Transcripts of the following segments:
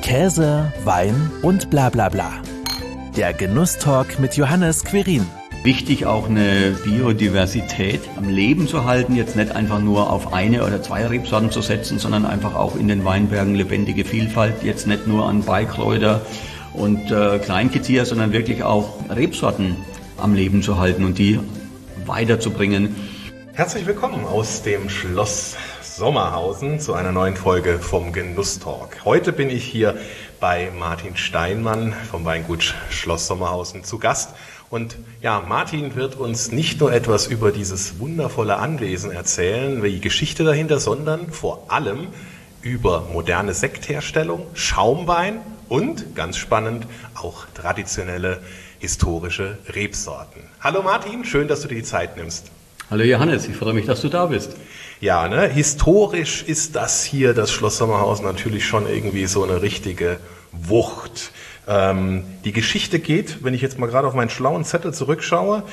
Käse, Wein und bla bla bla. Der Genusstalk mit Johannes Quirin. Wichtig auch eine Biodiversität am Leben zu halten, jetzt nicht einfach nur auf eine oder zwei Rebsorten zu setzen, sondern einfach auch in den Weinbergen lebendige Vielfalt, jetzt nicht nur an Beikräuter und Kleingezieher, sondern wirklich auch Rebsorten am Leben zu halten und die weiterzubringen. Herzlich willkommen aus dem Schloss Sommerhausen zu einer neuen Folge vom Genusstalk. Heute bin ich hier bei Martin Steinmann vom Weingut Schloss Sommerhausen zu Gast. Und ja, Martin wird uns nicht nur etwas über dieses wundervolle Anwesen erzählen, die Geschichte dahinter, sondern vor allem über moderne Sektherstellung, Schaumwein und, ganz spannend, auch traditionelle historische Rebsorten. Hallo Martin, schön, dass du dir die Zeit nimmst. Hallo Johannes, ich freue mich, dass du da bist. Ja, historisch ist das hier, das Schloss Sommerhausen, natürlich schon irgendwie so eine richtige Wucht. Die Geschichte geht, wenn ich jetzt mal gerade auf meinen schlauen Zettel zurückschaue,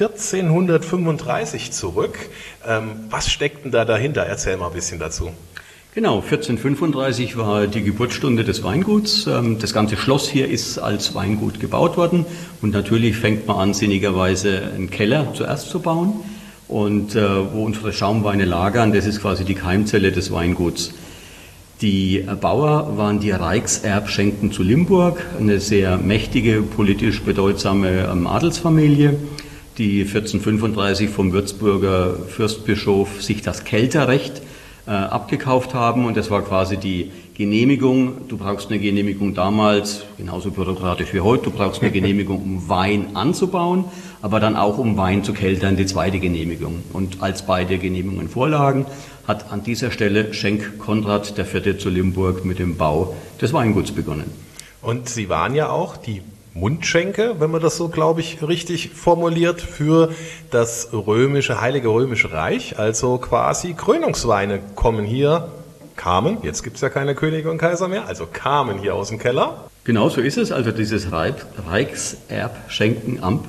1435 zurück. Was steckt denn da dahinter? Erzähl mal ein bisschen dazu. Genau, 1435 war die Geburtsstunde des Weinguts. Das ganze Schloss hier ist als Weingut gebaut worden. Und natürlich fängt man an, sinnigerweise einen Keller zuerst zu bauen. Und wo unsere Schaumweine lagern, das ist quasi die Keimzelle des Weinguts. Die Bauer waren die Rijkserbschenken zu Limburg, eine sehr mächtige, politisch bedeutsame Adelsfamilie, die 1435 vom Würzburger Fürstbischof sich das Kelterrecht abgekauft haben. Und das war quasi die Genehmigung. Du brauchst eine Genehmigung damals, genauso bürokratisch wie heute, du brauchst eine Genehmigung, um Wein anzubauen, aber dann auch um Wein zu keltern, die zweite Genehmigung. Und als beide Genehmigungen vorlagen, hat an dieser Stelle Schenk Konrad IV. Zu Limburg mit dem Bau des Weinguts begonnen. Und Sie waren ja auch die Mundschenke, wenn man das so, glaube ich, richtig formuliert, für das Heilige Römische Reich. Also quasi Krönungsweine kamen, jetzt gibt es ja keine Könige und Kaiser mehr, also kamen hier aus dem Keller. Genau so ist es, also dieses Rijkserbschenkenamt,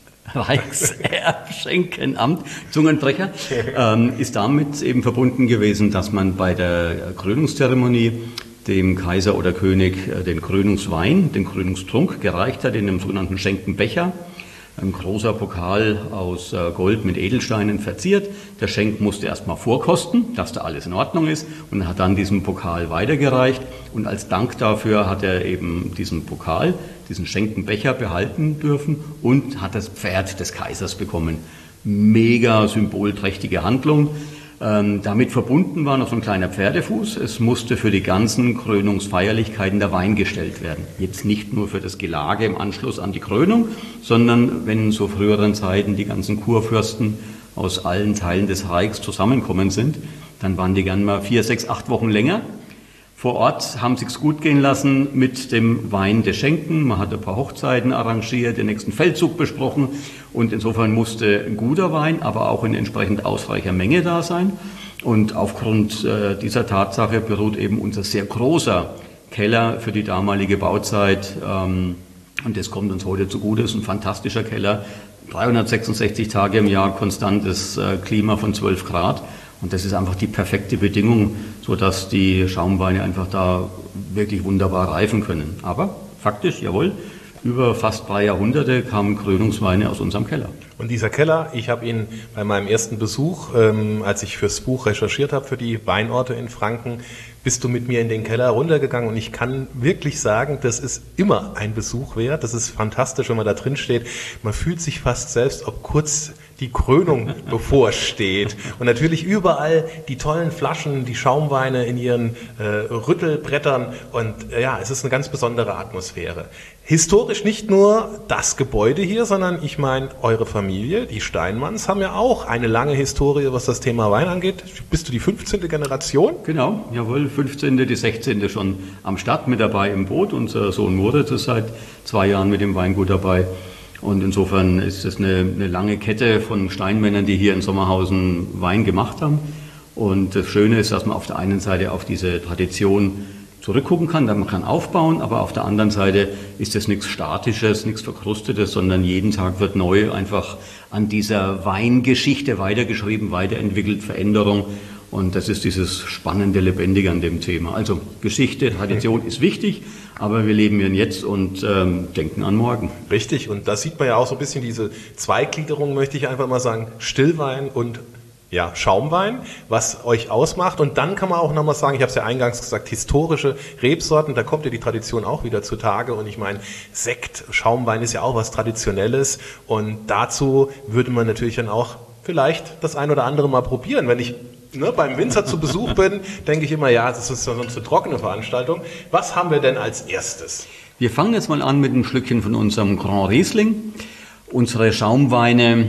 Zungenbrecher, ist damit eben verbunden gewesen, dass man bei der Krönungszeremonie dem Kaiser oder König den Krönungswein, den Krönungstrunk gereicht hat in einem sogenannten Schenkenbecher. Ein großer Pokal aus Gold mit Edelsteinen verziert. Der Schenk musste erstmal vorkosten, dass da alles in Ordnung ist, und hat dann diesen Pokal weitergereicht. Und als Dank dafür hat er eben diesen Pokal, diesen Schenkenbecher behalten dürfen und hat das Pferd des Kaisers bekommen. Mega symbolträchtige Handlung. Damit verbunden war noch so ein kleiner Pferdefuß. Es musste für die ganzen Krönungsfeierlichkeiten der Wein gestellt werden. Jetzt nicht nur für das Gelage im Anschluss an die Krönung, sondern wenn in so früheren Zeiten die ganzen Kurfürsten aus allen Teilen des Reichs zusammenkommen sind, dann waren die gern mal 4, 6, 8 Wochen länger. Vor Ort haben sich's gut gehen lassen mit dem Wein des Schenken. Man hat ein paar Hochzeiten arrangiert, den nächsten Feldzug besprochen. Und insofern musste ein guter Wein, aber auch in entsprechend ausreicher Menge da sein. Und aufgrund dieser Tatsache beruht eben unser sehr großer Keller für die damalige Bauzeit. Und das kommt uns heute zugute. Das ist ein fantastischer Keller. 366 Tage im Jahr, konstantes Klima von 12 Grad. Und das ist einfach die perfekte Bedingung, sodass die Schaumweine einfach da wirklich wunderbar reifen können. Aber faktisch, jawohl, über fast 3 Jahrhunderte kamen Krönungsweine aus unserem Keller. Und dieser Keller, ich habe ihn bei meinem ersten Besuch, als ich fürs Buch recherchiert habe, für die Weinorte in Franken, bist du mit mir in den Keller runtergegangen, und ich kann wirklich sagen, das ist immer ein Besuch wert. Das ist fantastisch, wenn man da drin steht. Man fühlt sich fast selbst, ob kurz die Krönung bevorsteht. Und natürlich überall die tollen Flaschen, die Schaumweine in ihren Rüttelbrettern. Und ja, es ist eine ganz besondere Atmosphäre. Historisch nicht nur das Gebäude hier, sondern ich meine, eure Familie, die Steinmanns, haben ja auch eine lange Historie, was das Thema Wein angeht. Bist du die 15. Generation? Genau, jawohl, 15., die 16. schon am Start mit dabei im Boot. Unser Sohn Moritz ist seit 2 Jahren mit dem Weingut dabei. Und insofern ist es eine lange Kette von Steinmännern, die hier in Sommerhausen Wein gemacht haben. Und das Schöne ist, dass man auf der einen Seite auf diese Tradition zurückgucken kann, man kann aufbauen, aber auf der anderen Seite ist es nichts Statisches, nichts Verkrustetes, sondern jeden Tag wird neu einfach an dieser Weingeschichte weitergeschrieben, weiterentwickelt, Veränderung. Und das ist dieses spannende, lebendige an dem Thema. Also Geschichte, Tradition ist wichtig, aber wir leben hier jetzt und denken an morgen. Richtig, und da sieht man ja auch so ein bisschen diese Zweigliederung, möchte ich einfach mal sagen, Stillwein und Schaumwein, was euch ausmacht. Und dann kann man auch nochmal sagen, ich habe es ja eingangs gesagt, historische Rebsorten, da kommt ja die Tradition auch wieder zutage. Und ich meine, Sekt, Schaumwein ist ja auch was Traditionelles. Und dazu würde man natürlich dann auch vielleicht das ein oder andere mal probieren. Wenn ich beim Winzer zu Besuch bin, denke ich immer, das ist sonst eine trockene Veranstaltung. Was haben wir denn als erstes? Wir fangen jetzt mal an mit einem Schlückchen von unserem Grand Riesling. Unsere Schaumweine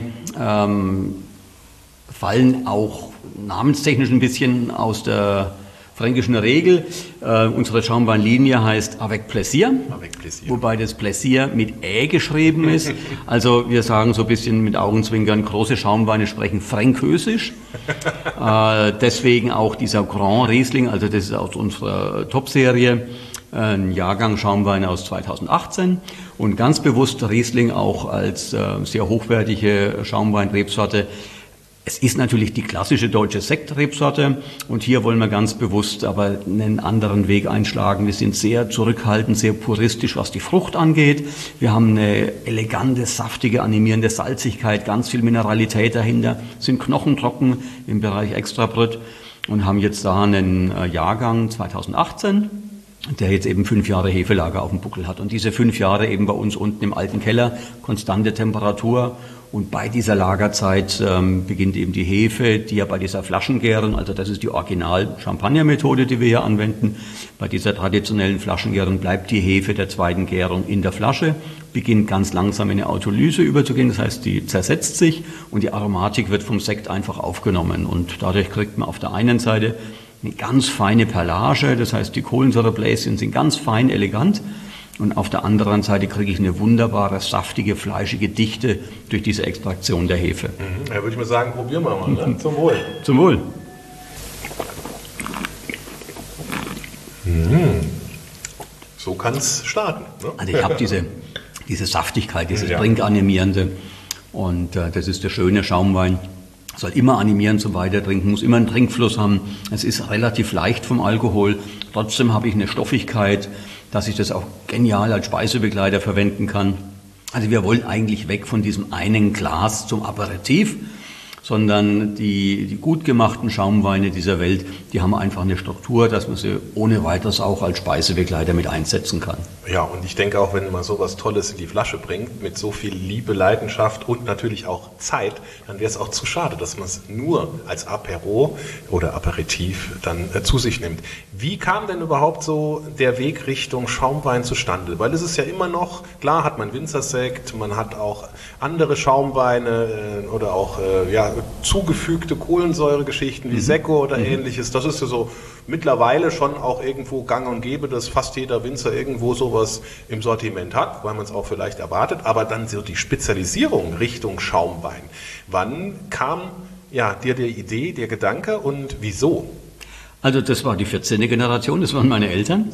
fallen auch namenstechnisch ein bisschen aus der fränkischen Regel. Unsere Schaumweinlinie heißt Avec Plaisir, wobei das Plaisir mit Ä geschrieben ist. Also wir sagen so ein bisschen mit Augenzwinkern, große Schaumweine sprechen Fränkösisch. Deswegen auch dieser Grand Riesling, also das ist aus unserer Top-Serie, ein Jahrgang Schaumweine aus 2018 und ganz bewusst Riesling auch als sehr hochwertige Schaumweinrebsorte. Es ist natürlich die klassische deutsche Sektrebsorte und hier wollen wir ganz bewusst aber einen anderen Weg einschlagen. Wir sind sehr zurückhaltend, sehr puristisch, was die Frucht angeht. Wir haben eine elegante, saftige, animierende Salzigkeit, ganz viel Mineralität dahinter, sind knochentrocken im Bereich Extrabrut und haben jetzt da einen Jahrgang 2018, der jetzt eben 5 Jahre Hefelager auf dem Buckel hat. Und diese 5 Jahre eben bei uns unten im alten Keller, konstante Temperatur. Und bei dieser Lagerzeit beginnt eben die Hefe, die ja bei dieser Flaschengärung, also das ist die Original-Champagner-Methode, die wir hier anwenden. Bei dieser traditionellen Flaschengärung bleibt die Hefe der zweiten Gärung in der Flasche, beginnt ganz langsam in eine Autolyse überzugehen, das heißt, die zersetzt sich und die Aromatik wird vom Sekt einfach aufgenommen. Und dadurch kriegt man auf der einen Seite eine ganz feine Perlage, das heißt, die Kohlensäurebläschen sind ganz fein, elegant. Und auf der anderen Seite kriege ich eine wunderbare, saftige, fleischige Dichte durch diese Extraktion der Hefe. Ja, würde ich mal sagen, probieren wir mal. Ne? Zum Wohl. Zum Wohl. So kann es starten. Ne? Also ich habe diese Saftigkeit, dieses Trinkanimierende. Und das ist der schöne Schaumwein. Soll immer animieren zum Weitertrinken, muss immer einen Trinkfluss haben. Es ist relativ leicht vom Alkohol. Trotzdem habe ich eine Stoffigkeit, dass ich das auch genial als Speisebegleiter verwenden kann. Also wir wollen eigentlich weg von diesem einen Glas zum Aperitif, sondern die gut gemachten Schaumweine dieser Welt, die haben einfach eine Struktur, dass man sie ohne weiteres auch als Speisebegleiter mit einsetzen kann. Ja, und ich denke auch, wenn man sowas Tolles in die Flasche bringt, mit so viel Liebe, Leidenschaft und natürlich auch Zeit, dann wäre es auch zu schade, dass man es nur als Apero oder Aperitif dann zu sich nimmt. Wie kam denn überhaupt so der Weg Richtung Schaumwein zustande? Weil es ist ja immer noch, klar hat man Winzersekt, man hat auch andere Schaumweine oder auch zugefügte Kohlensäuregeschichten wie Sekko oder ähnliches. Das ist ja so mittlerweile schon auch irgendwo gang und gäbe, dass fast jeder Winzer irgendwo sowas im Sortiment hat, weil man es auch vielleicht erwartet. Aber dann so die Spezialisierung Richtung Schaumwein. Wann kam dir die Idee, der Gedanke und wieso? Also das war die 14. Generation, das waren meine Eltern.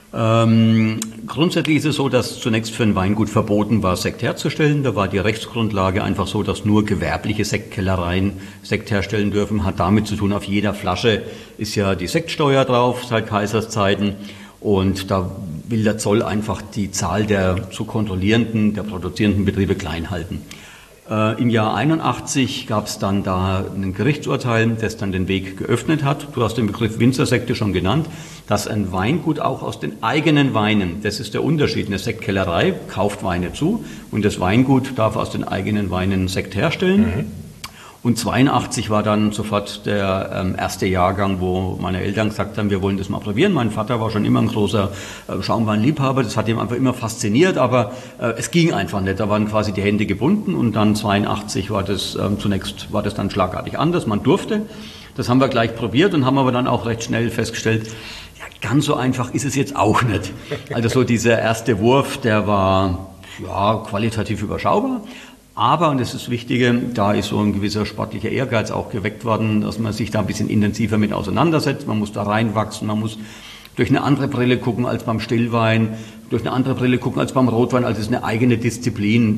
Grundsätzlich ist es so, dass zunächst für ein Weingut verboten war, Sekt herzustellen. Da war die Rechtsgrundlage einfach so, dass nur gewerbliche Sektkellereien Sekt herstellen dürfen. Hat damit zu tun, auf jeder Flasche ist ja die Sektsteuer drauf seit Kaiserszeiten. Und da will der Zoll einfach die Zahl der zu kontrollierenden, der produzierenden Betriebe klein halten. Im Jahr 81 gab es dann da ein Gerichtsurteil, das dann den Weg geöffnet hat. Du hast den Begriff Winzersekte schon genannt, dass ein Weingut auch aus den eigenen Weinen, das ist der Unterschied, eine Sektkellerei kauft Weine zu und das Weingut darf aus den eigenen Weinen Sekt herstellen. Und 82 war dann sofort der erste Jahrgang, wo meine Eltern gesagt haben, wir wollen das mal probieren. Mein Vater war schon immer ein großer Schaumweinliebhaber, das hat ihm einfach immer fasziniert, aber es ging einfach nicht. Da waren quasi die Hände gebunden und dann 82 war das zunächst war das dann schlagartig anders. Man durfte. Das haben wir gleich probiert und haben aber dann auch recht schnell festgestellt, ja, ganz so einfach ist es jetzt auch nicht. Also so dieser erste Wurf, der war qualitativ überschaubar. Aber, und das ist das Wichtige, da ist so ein gewisser sportlicher Ehrgeiz auch geweckt worden, dass man sich da ein bisschen intensiver mit auseinandersetzt. Man muss da reinwachsen, man muss durch eine andere Brille gucken als beim Stillwein, durch eine andere Brille gucken als beim Rotwein. Also es ist eine eigene Disziplin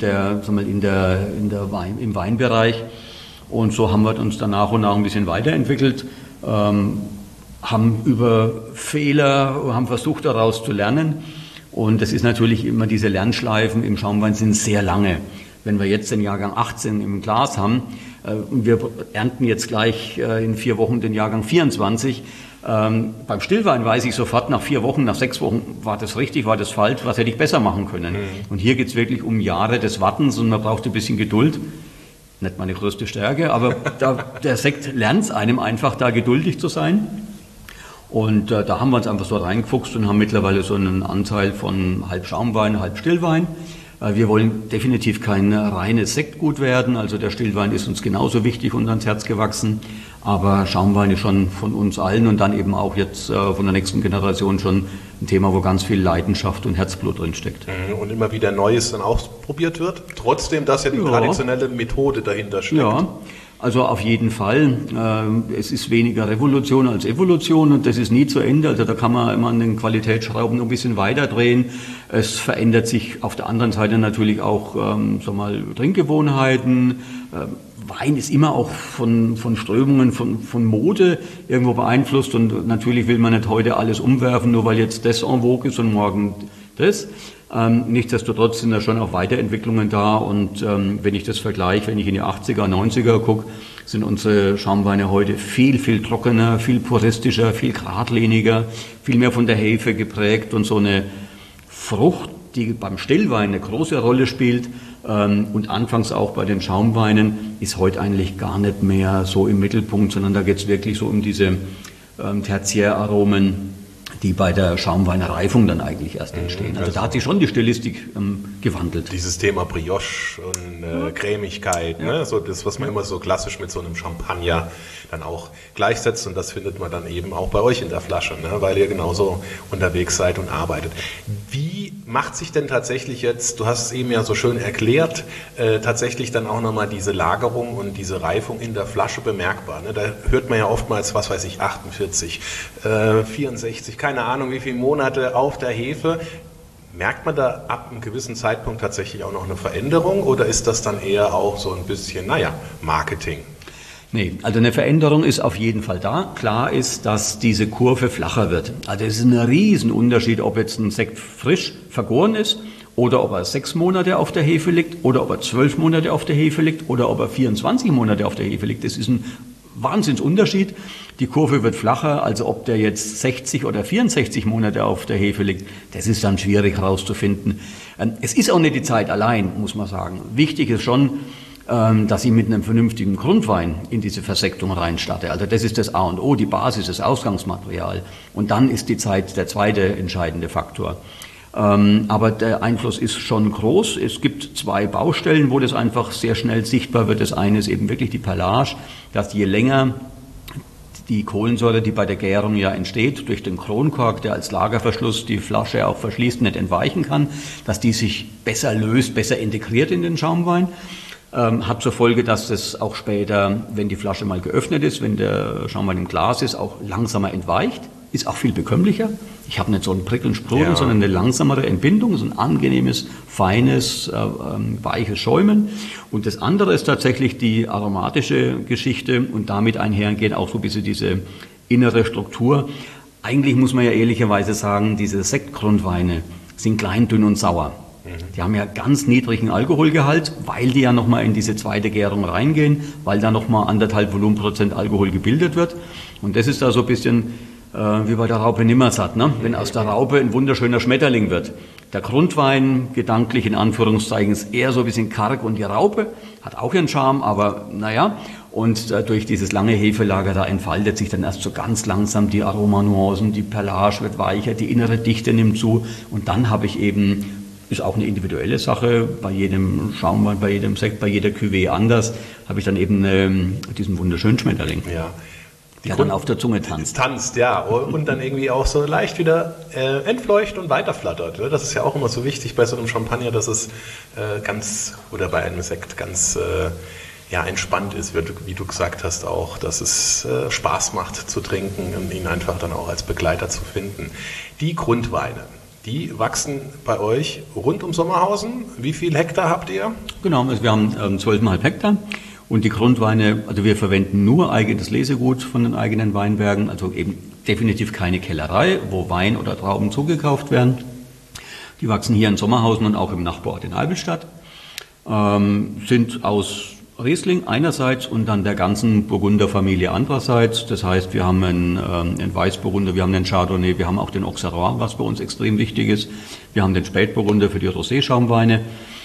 im Weinbereich. Und so haben wir uns dann nach und nach ein bisschen weiterentwickelt. haben über Fehler, haben versucht daraus zu lernen. Und das ist natürlich immer, diese Lernschleifen im Schaumwein sind sehr lange. Wenn wir jetzt den Jahrgang 18 im Glas haben und wir ernten jetzt gleich in 4 Wochen den Jahrgang 24, beim Stillwein weiß ich sofort nach 4 Wochen, nach 6 Wochen, war das richtig, war das falsch, was hätte ich besser machen können. Und hier geht es wirklich um Jahre des Wartens und man braucht ein bisschen Geduld. Nicht meine größte Stärke, aber der Sekt lernt es einem einfach, da geduldig zu sein. Und da haben wir uns einfach so reingefuchst und haben mittlerweile so einen Anteil von halb Schaumwein, halb Stillwein. Wir wollen definitiv kein reines Sektgut werden, also der Stillwein ist uns genauso wichtig und ans Herz gewachsen, aber Schaumwein ist schon von uns allen und dann eben auch jetzt von der nächsten Generation schon ein Thema, wo ganz viel Leidenschaft und Herzblut drin steckt. Und immer wieder Neues dann ausprobiert wird, trotzdem, dass ja die traditionelle Methode dahinter steckt. Ja. Also auf jeden Fall. Es ist weniger Revolution als Evolution und das ist nie zu Ende. Also da kann man immer an den Qualitätsschrauben noch ein bisschen weiter drehen. Es verändert sich auf der anderen Seite natürlich auch Trinkgewohnheiten. Wein ist immer auch von Strömungen, von Mode irgendwo beeinflusst und natürlich will man nicht heute alles umwerfen, nur weil jetzt das en vogue ist und morgen das. Nichtsdestotrotz sind da schon auch Weiterentwicklungen da und wenn ich das vergleiche, wenn ich in die 80er, 90er gucke, sind unsere Schaumweine heute viel, viel trockener, viel puristischer, viel geradliniger, viel mehr von der Hefe geprägt und so eine Frucht, die beim Stillwein eine große Rolle spielt und anfangs auch bei den Schaumweinen, ist heute eigentlich gar nicht mehr so im Mittelpunkt, sondern da geht es wirklich so um diese Tertiäraromen, die bei der Schaumweinreifung dann eigentlich erst entstehen. Also da hat sich schon die Stilistik gewandelt. Dieses Thema Brioche und Cremigkeit, ne? So das, was man immer so klassisch mit so einem Champagner dann auch gleichsetzt und das findet man dann eben auch bei euch in der Flasche, ne? Weil ihr genauso unterwegs seid und arbeitet. Wie macht sich denn tatsächlich jetzt, du hast es eben ja so schön erklärt, tatsächlich dann auch nochmal diese Lagerung und diese Reifung in der Flasche bemerkbar? Ne? Da hört man ja oftmals, was weiß ich, 48, 64, keine Ahnung wie viele Monate auf der Hefe. Merkt man da ab einem gewissen Zeitpunkt tatsächlich auch noch eine Veränderung oder ist das dann eher auch so ein bisschen, Marketing? Nee, also eine Veränderung ist auf jeden Fall da. Klar ist, dass diese Kurve flacher wird. Also es ist ein Riesenunterschied, ob jetzt ein Sekt frisch vergoren ist oder ob er 6 Monate auf der Hefe liegt oder ob er 12 Monate auf der Hefe liegt oder ob er 24 Monate auf der Hefe liegt. Das ist ein Wahnsinnsunterschied. Die Kurve wird flacher, also ob der jetzt 60 oder 64 Monate auf der Hefe liegt, das ist dann schwierig herauszufinden. Es ist auch nicht die Zeit allein, muss man sagen. Wichtig ist schon, dass ich mit einem vernünftigen Grundwein in diese Versektung reinstarte. Also das ist das A und O, die Basis, das Ausgangsmaterial. Und dann ist die Zeit der zweite entscheidende Faktor. Aber der Einfluss ist schon groß. Es gibt 2 Baustellen, wo das einfach sehr schnell sichtbar wird. Das eine ist eben wirklich die Perlage, dass je länger die Kohlensäure, die bei der Gärung ja entsteht, durch den Kronkork, der als Lagerverschluss die Flasche auch verschließt, nicht entweichen kann, dass die sich besser löst, besser integriert in den Schaumwein. Hat zur Folge, dass das auch später, wenn die Flasche mal geöffnet ist, wenn der Schaumwein im Glas ist, auch langsamer entweicht. Ist auch viel bekömmlicher. Ich habe nicht so ein Prickeln, Sprudeln, sondern eine langsamere Entbindung, so ein angenehmes, feines, weiches Schäumen. Und das andere ist tatsächlich die aromatische Geschichte und damit einhergehen auch so ein bisschen diese innere Struktur. Eigentlich muss man ja ehrlicherweise sagen, diese Sektgrundweine sind klein, dünn und sauer. Die haben ja ganz niedrigen Alkoholgehalt, weil die ja nochmal in diese zweite Gärung reingehen, weil da nochmal 1,5 Volumenprozent Alkohol gebildet wird. Und das ist da so ein bisschen wie bei der Raupe Nimmersatt, ne? Wenn aus der Raupe ein wunderschöner Schmetterling wird. Der Grundwein, gedanklich in Anführungszeichen, ist eher so ein bisschen karg und die Raupe hat auch ihren Charme, aber naja. Und durch dieses lange Hefelager, da entfaltet sich dann erst so ganz langsam die Aromanuancen, die Perlage wird weicher, die innere Dichte nimmt zu und dann habe ich eben, ist auch eine individuelle Sache, bei jedem Schaumwein, bei jedem Sekt, bei jeder Cuvée anders, habe ich dann eben diesen wunderschönen Schmetterling. Ja. Der dann auf der Zunge tanzt. Tanzt, ja. Und dann irgendwie auch so leicht wieder entfleucht und weiterflattert. Das ist ja auch immer so wichtig bei so einem Champagner, dass es oder bei einem Sekt ganz entspannt ist, wie du gesagt hast auch, dass es Spaß macht zu trinken und ihn einfach dann auch als Begleiter zu finden. Die Grundweine, die wachsen bei euch rund um Sommerhausen. Wie viel Hektar habt ihr? Genau, also wir haben 12,5 Hektar. Und die Grundweine, also wir verwenden nur eigenes Lesegut von den eigenen Weinbergen, also eben definitiv keine Kellerei, wo Wein oder Trauben zugekauft werden. Die wachsen hier in Sommerhausen und auch im Nachbarort in Eibenstadt, sind aus Riesling einerseits und dann der ganzen Burgunderfamilie andererseits. Das heißt, wir haben einen Weißburgunder, wir haben den Chardonnay, wir haben auch den Auxerrois, was bei uns extrem wichtig ist. Wir haben den Spätburgunder für die Rosé-Schaumweine.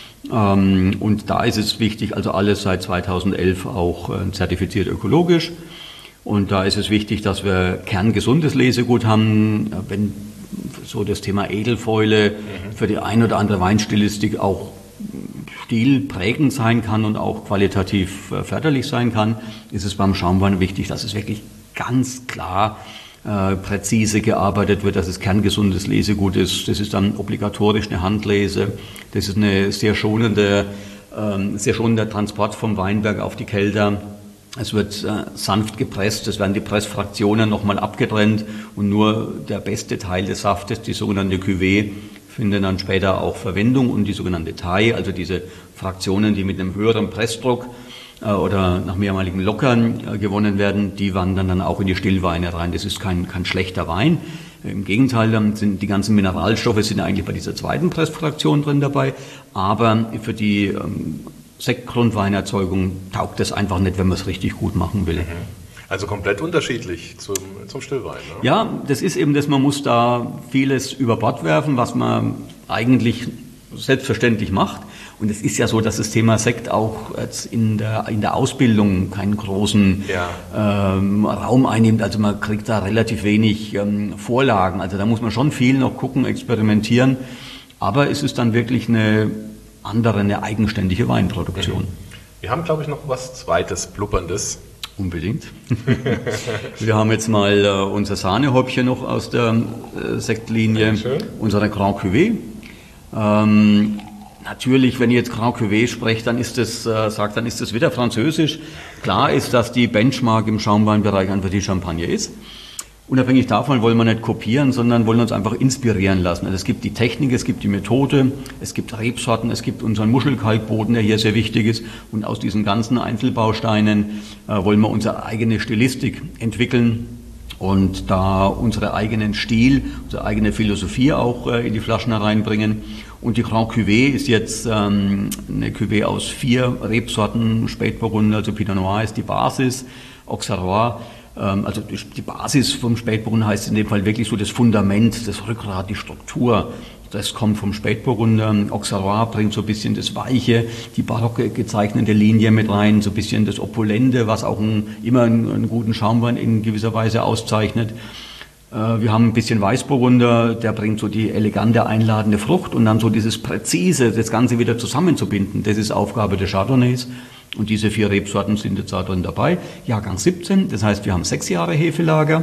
Und da ist es wichtig, also alles seit 2011 auch zertifiziert ökologisch. Und da ist es wichtig, dass wir kerngesundes Lesegut haben. Wenn so das Thema Edelfäule für die ein oder andere Weinstilistik auch stilprägend sein kann und auch qualitativ förderlich sein kann, ist es beim Schaumwein wichtig, dass es wirklich ganz klar präzise gearbeitet wird, dass es kerngesundes Lesegut ist. Das ist dann obligatorisch eine Handlese. Das ist eine sehr schonender Transport vom Weinberg auf die Kelter. Es wird sanft gepresst, es werden die Pressfraktionen nochmal abgetrennt und nur der beste Teil des Saftes, die sogenannte Cuvée, findet dann später auch Verwendung und die sogenannte Taille, also diese Fraktionen, die mit einem höheren Pressdruck oder nach mehrmaligem Lockern gewonnen werden, die wandern dann auch in die Stillweine rein. Das ist kein schlechter Wein. Im Gegenteil, dann sind die ganzen Mineralstoffe sind eigentlich bei dieser zweiten Pressfraktion drin dabei, aber für die Sektgrundweinerzeugung taugt das einfach nicht, wenn man es richtig gut machen will. Also komplett unterschiedlich zum Stillwein. Ne? Ja, das ist eben das, man muss da vieles über Bord werfen, was man eigentlich selbstverständlich macht. Und es ist ja so, dass das Thema Sekt auch jetzt in der Ausbildung keinen großen Raum einnimmt. Also man kriegt da relativ wenig Vorlagen. Also da muss man schon viel noch gucken, experimentieren. Aber es ist dann wirklich eine eigenständige Weinproduktion. Wir haben, glaube ich, noch was Zweites, Blubberndes. Unbedingt. Wir haben jetzt mal unser Sahnehäubchen noch aus der Sektlinie, unsere Grand Cuvée. Natürlich, wenn ich jetzt Grand Cuvée spreche, dann ist das wieder französisch. Klar ist, dass die Benchmark im Schaumweinbereich einfach die Champagner ist. Unabhängig davon wollen wir nicht kopieren, sondern wollen uns einfach inspirieren lassen. Also es gibt die Technik, es gibt die Methode, es gibt Rebsorten, es gibt unseren Muschelkalkboden, der hier sehr wichtig ist. Und aus diesen ganzen Einzelbausteinen wollen wir unsere eigene Stilistik entwickeln und da unsere eigenen Stil, unsere eigene Philosophie auch in die Flaschen hereinbringen. Und die Grand Cuvée ist jetzt eine Cuvée aus 4 Rebsorten, Spätburgunder, also Pinot Noir ist die Basis, Auxerrois. Also die Basis vom Spätburgunder heißt in dem Fall wirklich so das Fundament, das Rückgrat, die Struktur. Das kommt vom Spätburgunder. Auxerrois bringt so ein bisschen das Weiche, die barocke gezeichnete Linie mit rein, so ein bisschen das Opulente, was auch immer einen guten Schaumwein in gewisser Weise auszeichnet. Wir haben ein bisschen Weißburgunder, der bringt so die elegante, einladende Frucht und dann so dieses Präzise, das Ganze wieder zusammenzubinden. Das ist Aufgabe des Chardonnays. Und diese 4 Rebsorten sind jetzt da drin dabei. Jahrgang 17, das heißt, wir haben 6 Jahre Hefelager.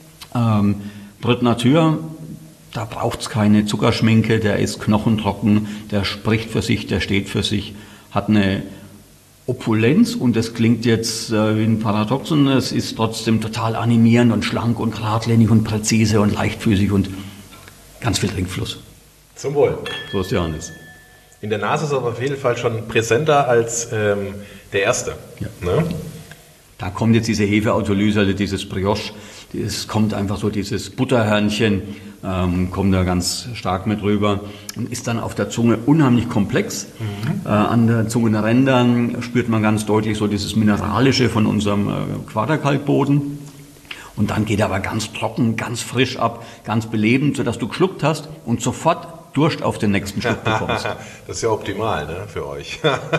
Brut Nature, da braucht es keine Zuckerschminke, der ist knochentrocken, der spricht für sich, der steht für sich, hat eine Opulenz und das klingt jetzt wie ein Paradoxon, es ist trotzdem total animierend und schlank und geradlinig und präzise und leichtfüßig und ganz viel Trinkfluss. Zum Wohl. So ist Johannes. In der Nase ist er auf jeden Fall schon präsenter als der erste. Ja. Ne? Da kommt jetzt diese Hefeautolyse, also dieses Brioche, es kommt einfach so dieses Butterhörnchen, kommt da ganz stark mit rüber und ist dann auf der Zunge unheimlich komplex. An den Zungenrändern spürt man ganz deutlich so dieses Mineralische von unserem Quaderkalkboden. Und dann geht er aber ganz trocken, ganz frisch ab, ganz belebend, sodass du geschluckt hast und sofort Durst auf den nächsten Schluck bekommst. Das ist ja optimal, ne, für euch.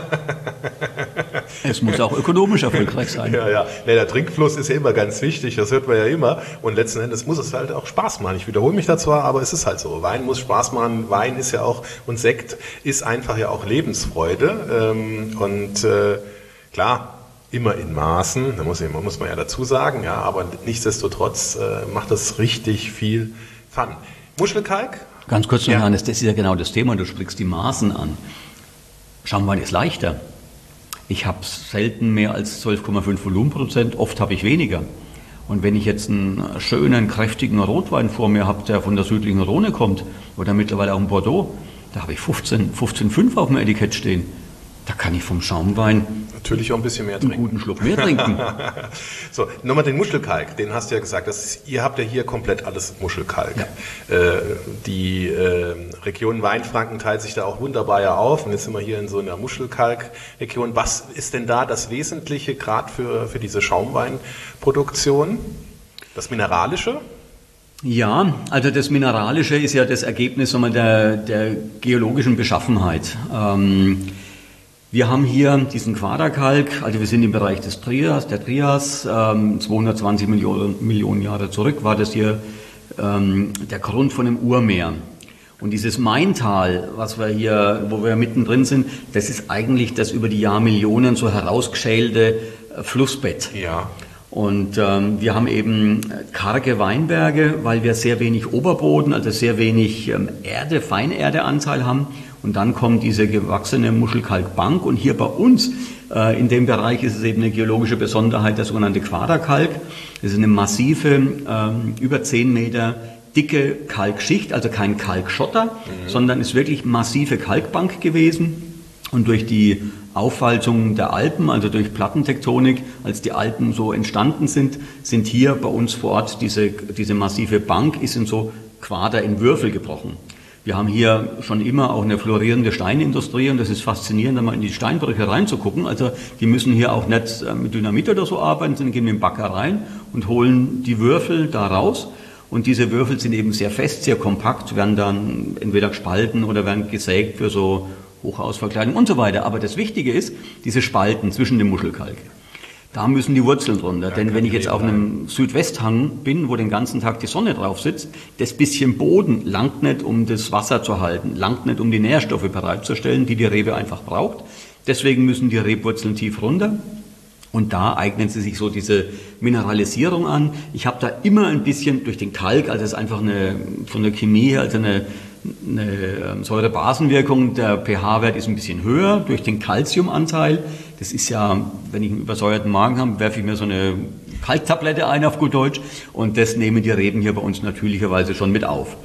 Es muss auch ökonomisch erfolgreich sein. Ja. Nee, der Trinkfluss ist ja immer ganz wichtig, das hört man ja immer. Und letzten Endes muss es halt auch Spaß machen. Ich wiederhole mich da zwar, aber es ist halt so. Wein muss Spaß machen. Wein ist ja auch, und Sekt ist einfach ja auch Lebensfreude. Klar, immer in Maßen, da muss man ja dazu sagen, ja, aber nichtsdestotrotz macht das richtig viel Fun. Muschelkalk? Ganz kurz noch, Johannes, das ist ja genau das Thema, du sprichst die Maßen an. Schaumwein ist leichter. Ich habe selten mehr als 12,5 Volumenprozent, oft habe ich weniger. Und wenn ich jetzt einen schönen, kräftigen Rotwein vor mir habe, der von der südlichen Rhone kommt, oder mittlerweile auch ein Bordeaux, da habe ich 15,5 auf dem Etikett stehen. Da kann ich vom Schaumwein Natürlich auch ein bisschen mehr einen trinken. guten Schluck mehr trinken. So, nochmal den Muschelkalk, den hast du ja gesagt, ihr habt ja hier komplett alles Muschelkalk. Ja. Die Region Weinfranken teilt sich da auch wunderbar ja auf und jetzt sind wir hier in so einer Muschelkalkregion. Was ist denn da das Wesentliche gerade für diese Schaumweinproduktion? Das Mineralische? Ja, also das Mineralische ist ja das Ergebnis der geologischen Beschaffenheit. Wir haben hier diesen Quaderkalk, also wir sind im Bereich der Trias, 220 Millionen Jahre zurück war das hier der Grund von einem Urmeer. Und dieses Maintal, wo wir mittendrin sind, das ist eigentlich das über die Jahrmillionen so herausgeschälte Flussbett. Ja. Und wir haben eben karge Weinberge, weil wir sehr wenig Oberboden, also sehr wenig Feinerdeanteil haben. Und dann kommt diese gewachsene Muschelkalkbank. Und hier bei uns in dem Bereich ist es eben eine geologische Besonderheit, der sogenannte Quaderkalk. Das ist eine massive, über 10 Meter dicke Kalkschicht, also kein Kalkschotter, sondern ist wirklich massive Kalkbank gewesen. Und durch die Aufwalzung der Alpen, also durch Plattentektonik, als die Alpen so entstanden sind hier bei uns vor Ort diese massive Bank ist in so Quader in Würfel gebrochen. Wir haben hier schon immer auch eine florierende Steinindustrie und das ist faszinierend, da mal in die Steinbrüche reinzugucken. Also die müssen hier auch nicht mit Dynamit oder so arbeiten, sondern gehen mit dem Bagger rein und holen die Würfel da raus. Und diese Würfel sind eben sehr fest, sehr kompakt, werden dann entweder gespalten oder werden gesägt für so Hochhausverkleidung und so weiter. Aber das Wichtige ist, diese Spalten zwischen dem Muschelkalk. Da müssen die Wurzeln runter. Denn wenn ich jetzt auf einem Südwesthang bin, wo den ganzen Tag die Sonne drauf sitzt, das bisschen Boden langt nicht, um das Wasser zu halten, langt nicht, um die Nährstoffe bereitzustellen, die Rebe einfach braucht. Deswegen müssen die Rebwurzeln tief runter. Und da eignen sie sich so diese Mineralisierung an. Ich habe da immer ein bisschen durch den Kalk, also es ist einfach von der Chemie her, also eine Säurebasenwirkung, der pH-Wert ist ein bisschen höher durch den Calciumanteil. Das ist ja, wenn ich einen übersäuerten Magen habe, werfe ich mir so eine Kalktablette ein auf gut Deutsch und das nehmen die Reben hier bei uns natürlicherweise schon mit auf.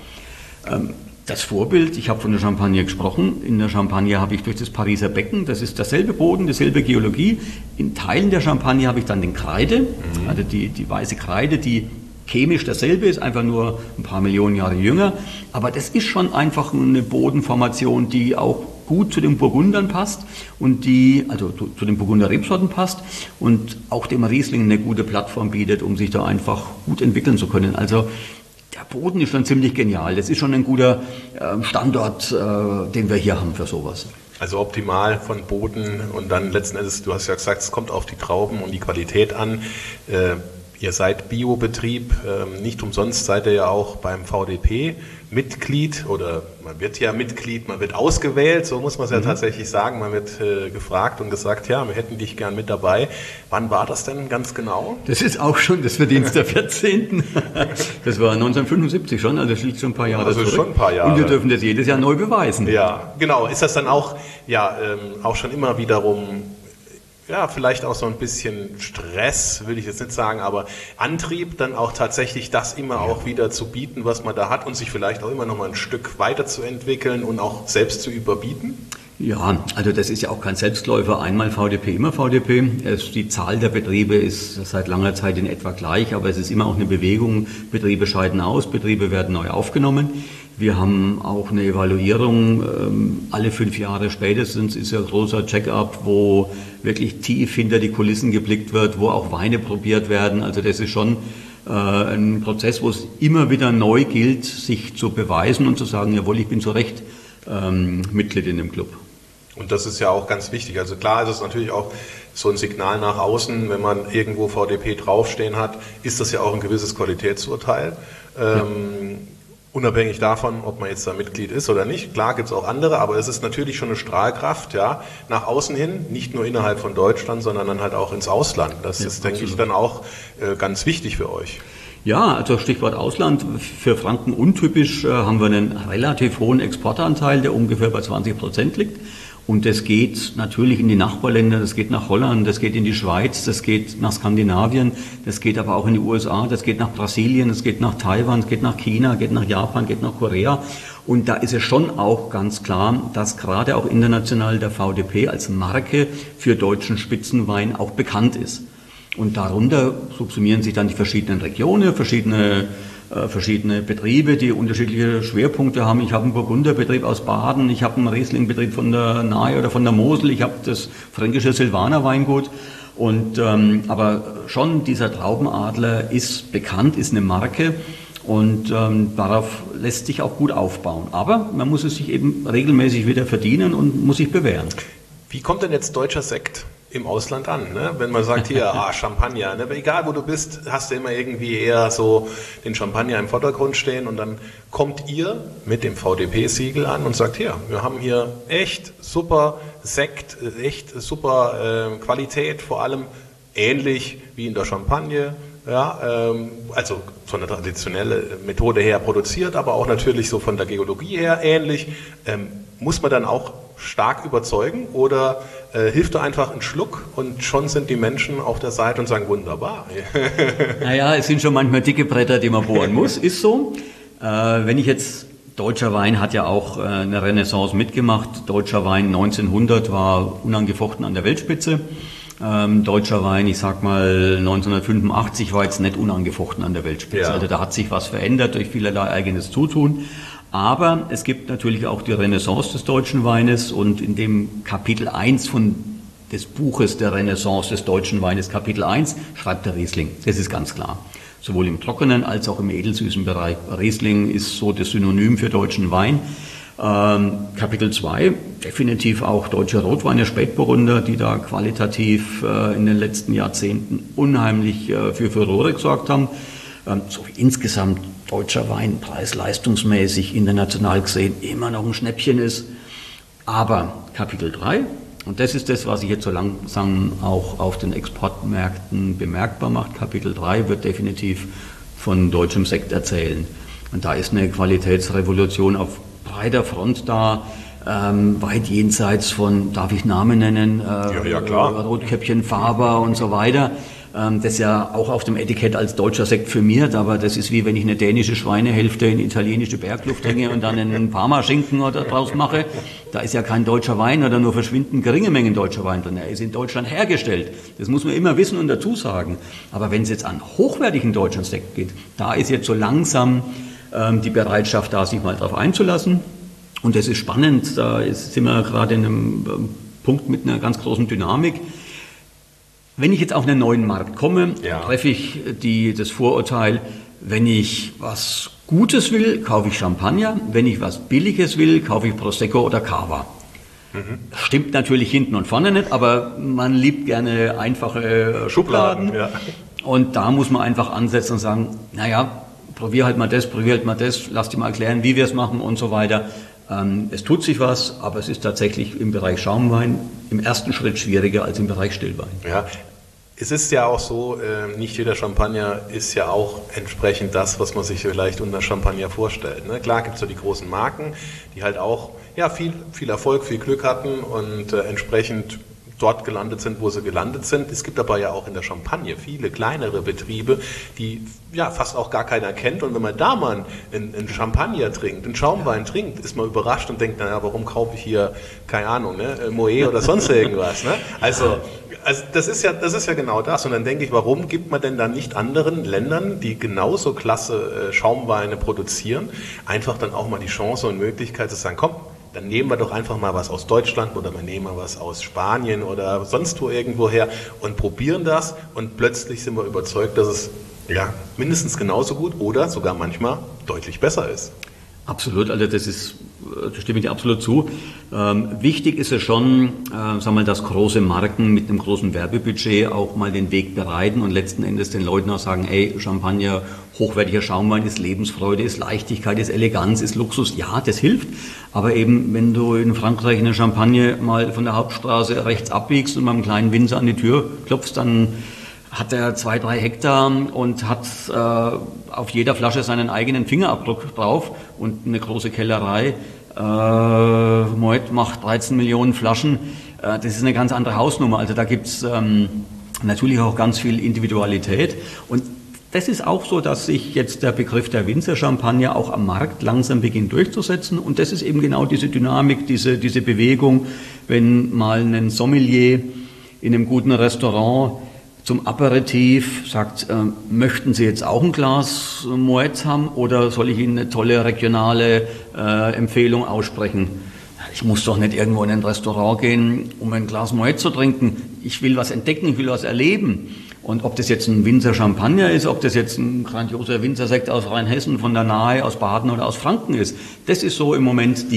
Das Vorbild, ich habe von der Champagne gesprochen, in der Champagne habe ich durch das Pariser Becken, das ist derselbe Boden, dieselbe Geologie. In Teilen der Champagne habe ich dann den Kreide, also die weiße Kreide, die chemisch dasselbe ist, einfach nur ein paar Millionen Jahre jünger. Aber das ist schon einfach eine Bodenformation, die auch gut zu den Burgundern passt und also zu den Burgunder Rebsorten passt und auch dem Riesling eine gute Plattform bietet, um sich da einfach gut entwickeln zu können. Also der Boden ist schon ziemlich genial. Das ist schon ein guter Standort, den wir hier haben für sowas. Also optimal von Boden und dann letzten Endes, du hast ja gesagt, es kommt auf die Trauben und die Qualität an. Ihr seid Biobetrieb, nicht umsonst seid ihr ja auch beim VDP Mitglied oder man wird ja Mitglied, man wird ausgewählt, so muss man es ja tatsächlich sagen. Man wird gefragt und gesagt, ja, wir hätten dich gern mit dabei. Wann war das denn ganz genau? Das ist auch schon das Verdienst der 14. Das war 1975 schon, also das liegt schon ein paar Jahre zurück. Schon ein paar Jahre. Und wir dürfen das jedes Jahr neu beweisen. Ja, genau. Ist das dann auch, auch schon immer wiederum, vielleicht auch so ein bisschen Stress, will ich jetzt nicht sagen, aber Antrieb, dann auch tatsächlich das immer auch wieder zu bieten, was man da hat und sich vielleicht auch immer noch mal ein Stück weiterzuentwickeln und auch selbst zu überbieten? Ja, also das ist ja auch kein Selbstläufer, einmal VDP, immer VDP. Die Zahl der Betriebe ist seit langer Zeit in etwa gleich, aber es ist immer auch eine Bewegung. Betriebe scheiden aus, Betriebe werden neu aufgenommen. Wir haben auch eine Evaluierung, alle 5 Jahre spätestens ist ja ein großer Check-up, wo wirklich tief hinter die Kulissen geblickt wird, wo auch Weine probiert werden. Also das ist schon ein Prozess, wo es immer wieder neu gilt, sich zu beweisen und zu sagen, jawohl, ich bin zu Recht Mitglied in dem Club. Und das ist ja auch ganz wichtig. Also klar ist es natürlich auch so ein Signal nach außen, wenn man irgendwo VDP draufstehen hat, ist das ja auch ein gewisses Qualitätsurteil. Unabhängig davon, ob man jetzt da Mitglied ist oder nicht. Klar gibt es auch andere, aber es ist natürlich schon eine Strahlkraft, nach außen hin, nicht nur innerhalb von Deutschland, sondern dann halt auch ins Ausland. Das ist, denke ich, dann auch ganz wichtig für euch. Ja, also Stichwort Ausland. Für Franken untypisch haben wir einen relativ hohen Exportanteil, der ungefähr bei 20% liegt. Und das geht natürlich in die Nachbarländer, das geht nach Holland, das geht in die Schweiz, das geht nach Skandinavien, das geht aber auch in die USA, das geht nach Brasilien, das geht nach Taiwan, das geht nach China, geht nach Japan, geht nach Korea. Und da ist es schon auch ganz klar, dass gerade auch international der VDP als Marke für deutschen Spitzenwein auch bekannt ist. Und darunter subsumieren sich dann die verschiedenen Regionen, verschiedene Betriebe, die unterschiedliche Schwerpunkte haben. Ich habe einen Burgunderbetrieb aus Baden, ich habe einen Riesling-Betrieb von der Nahe oder von der Mosel, ich habe das fränkische Silvaner Weingut. Und aber schon dieser Traubenadler ist bekannt, ist eine Marke und darauf lässt sich auch gut aufbauen. Aber man muss es sich eben regelmäßig wieder verdienen und muss sich bewähren. Wie kommt denn jetzt deutscher Sekt im Ausland an, ne? Wenn man sagt, hier, Champagner, ne? Egal wo du bist, hast du immer irgendwie eher so den Champagner im Vordergrund stehen und dann kommt ihr mit dem VDP-Siegel an und sagt, hier, wir haben hier echt super Sekt, echt super Qualität, vor allem ähnlich wie in der Champagne, ja, also von der traditionellen Methode her produziert, aber auch natürlich so von der Geologie her ähnlich. Muss man dann auch stark überzeugen oder hilft da einfach ein Schluck und schon sind die Menschen auf der Seite und sagen, wunderbar. Naja, es sind schon manchmal dicke Bretter, die man bohren muss, ist so. Wenn ich jetzt, deutscher Wein hat ja auch eine Renaissance mitgemacht. Deutscher Wein 1900 war unangefochten an der Weltspitze. Deutscher Wein, ich sag mal 1985 war jetzt nicht unangefochten an der Weltspitze. Ja. Also da hat sich was verändert durch vielerlei eigenes Zutun. Aber es gibt natürlich auch die Renaissance des deutschen Weines und in dem Kapitel 1 des Buches der Renaissance des deutschen Weines, Kapitel 1, schreibt der Riesling. Das ist ganz klar. Sowohl im trockenen als auch im edelsüßen Bereich. Riesling ist so das Synonym für deutschen Wein. Kapitel 2, definitiv auch deutsche Rotweine, Spätburgunder, die da qualitativ in den letzten Jahrzehnten unheimlich für Furore gesorgt haben. So wie insgesamt deutscher Wein preis-leistungsmäßig international gesehen immer noch ein Schnäppchen ist. Aber Kapitel 3, und das ist das, was sich jetzt so langsam auch auf den Exportmärkten bemerkbar macht, Kapitel 3 wird definitiv von deutschem Sekt erzählen. Und da ist eine Qualitätsrevolution auf breiter Front da, weit jenseits von, darf ich Namen nennen, ja, klar. Rotkäppchen, Faber und so weiter. Das ja auch auf dem Etikett als deutscher Sekt firmiert, aber das ist wie wenn ich eine dänische Schweinehälfte in italienische Bergluft hänge und dann einen Parma-Schinken draus mache. Da ist ja kein deutscher Wein oder nur verschwindend geringe Mengen deutscher Wein drin. Er ist in Deutschland hergestellt. Das muss man immer wissen und dazu sagen. Aber wenn es jetzt an hochwertigen deutschen Sekt geht, da ist jetzt so langsam die Bereitschaft da, sich mal drauf einzulassen. Und das ist spannend. Da sind wir gerade in einem Punkt mit einer ganz großen Dynamik. Wenn ich jetzt auf einen neuen Markt komme, treffe ich das Vorurteil, wenn ich was Gutes will, kaufe ich Champagner, wenn ich was Billiges will, kaufe ich Prosecco oder Cava. Stimmt natürlich hinten und vorne nicht, aber man liebt gerne einfache Schubladen. Ja. Und da muss man einfach ansetzen und sagen, naja, probier halt mal das, lass dir mal erklären, wie wir es machen und so weiter. Es tut sich was, aber es ist tatsächlich im Bereich Schaumwein im ersten Schritt schwieriger als im Bereich Stillwein. Ja, es ist ja auch so, nicht jeder Champagner ist ja auch entsprechend das, was man sich vielleicht unter Champagner vorstellt. Ne? Klar gibt es so die großen Marken, die halt auch viel Erfolg, viel Glück hatten und entsprechend dort gelandet sind, wo sie gelandet sind. Es gibt aber ja auch in der Champagne viele kleinere Betriebe, die fast auch gar keiner kennt. Und wenn man da mal einen Champagner trinkt, einen Schaumwein trinkt, ist man überrascht und denkt, naja, warum kaufe ich hier, keine Ahnung, ne, Moet oder sonst irgendwas. Ne? Also das ist ja genau das. Und dann denke ich, warum gibt man denn dann nicht anderen Ländern, die genauso klasse Schaumweine produzieren, einfach dann auch mal die Chance und Möglichkeit zu sagen, komm, dann nehmen wir doch einfach mal was aus Deutschland oder wir nehmen mal was aus Spanien oder sonst wo irgendwo her und probieren das und plötzlich sind wir überzeugt, dass es mindestens genauso gut oder sogar manchmal deutlich besser ist. Absolut, also da stimme ich dir absolut zu. Wichtig ist es schon, dass große Marken mit einem großen Werbebudget auch mal den Weg bereiten und letzten Endes den Leuten auch sagen, ey, Champagner, hochwertiger Schaumwein ist Lebensfreude, ist Leichtigkeit, ist Eleganz, ist Luxus. Ja, das hilft. Aber eben, wenn du in Frankreich in der Champagne mal von der Hauptstraße rechts abbiegst und beim kleinen Winzer an die Tür klopfst, dann hat er 2-3 Hektar und hat auf jeder Flasche seinen eigenen Fingerabdruck drauf und eine große Kellerei. Moet macht 13 Millionen Flaschen. Das ist eine ganz andere Hausnummer. Also da gibt's natürlich auch ganz viel Individualität. Und Das ist auch so, dass sich jetzt der Begriff der Winzer-Champagner auch am Markt langsam beginnt durchzusetzen. Und das ist eben genau diese Dynamik, diese Bewegung, wenn mal ein Sommelier in einem guten Restaurant zum Aperitif sagt, möchten Sie jetzt auch ein Glas Moet haben oder soll ich Ihnen eine tolle regionale Empfehlung aussprechen? Ich muss doch nicht irgendwo in ein Restaurant gehen, um ein Glas Moet zu trinken. Ich will was entdecken, ich will was erleben. Und ob das jetzt ein Winzer Champagner ist, ob das jetzt ein grandioser Winzersekt aus Rheinhessen, von der Nahe, aus Baden oder aus Franken ist, das ist so im Moment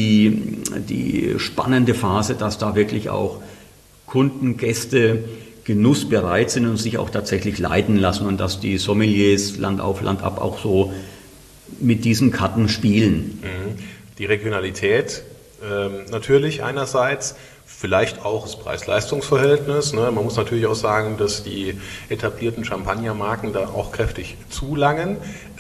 die spannende Phase, dass da wirklich auch Kunden, Gäste genussbereit sind und sich auch tatsächlich leiten lassen und dass die Sommeliers Land auf, Land ab auch so mit diesen Karten spielen. Die Regionalität natürlich einerseits, vielleicht auch das Preis-Leistungs-Verhältnis. Ne? Man muss natürlich auch sagen, dass die etablierten Champagnermarken da auch kräftig zulangen.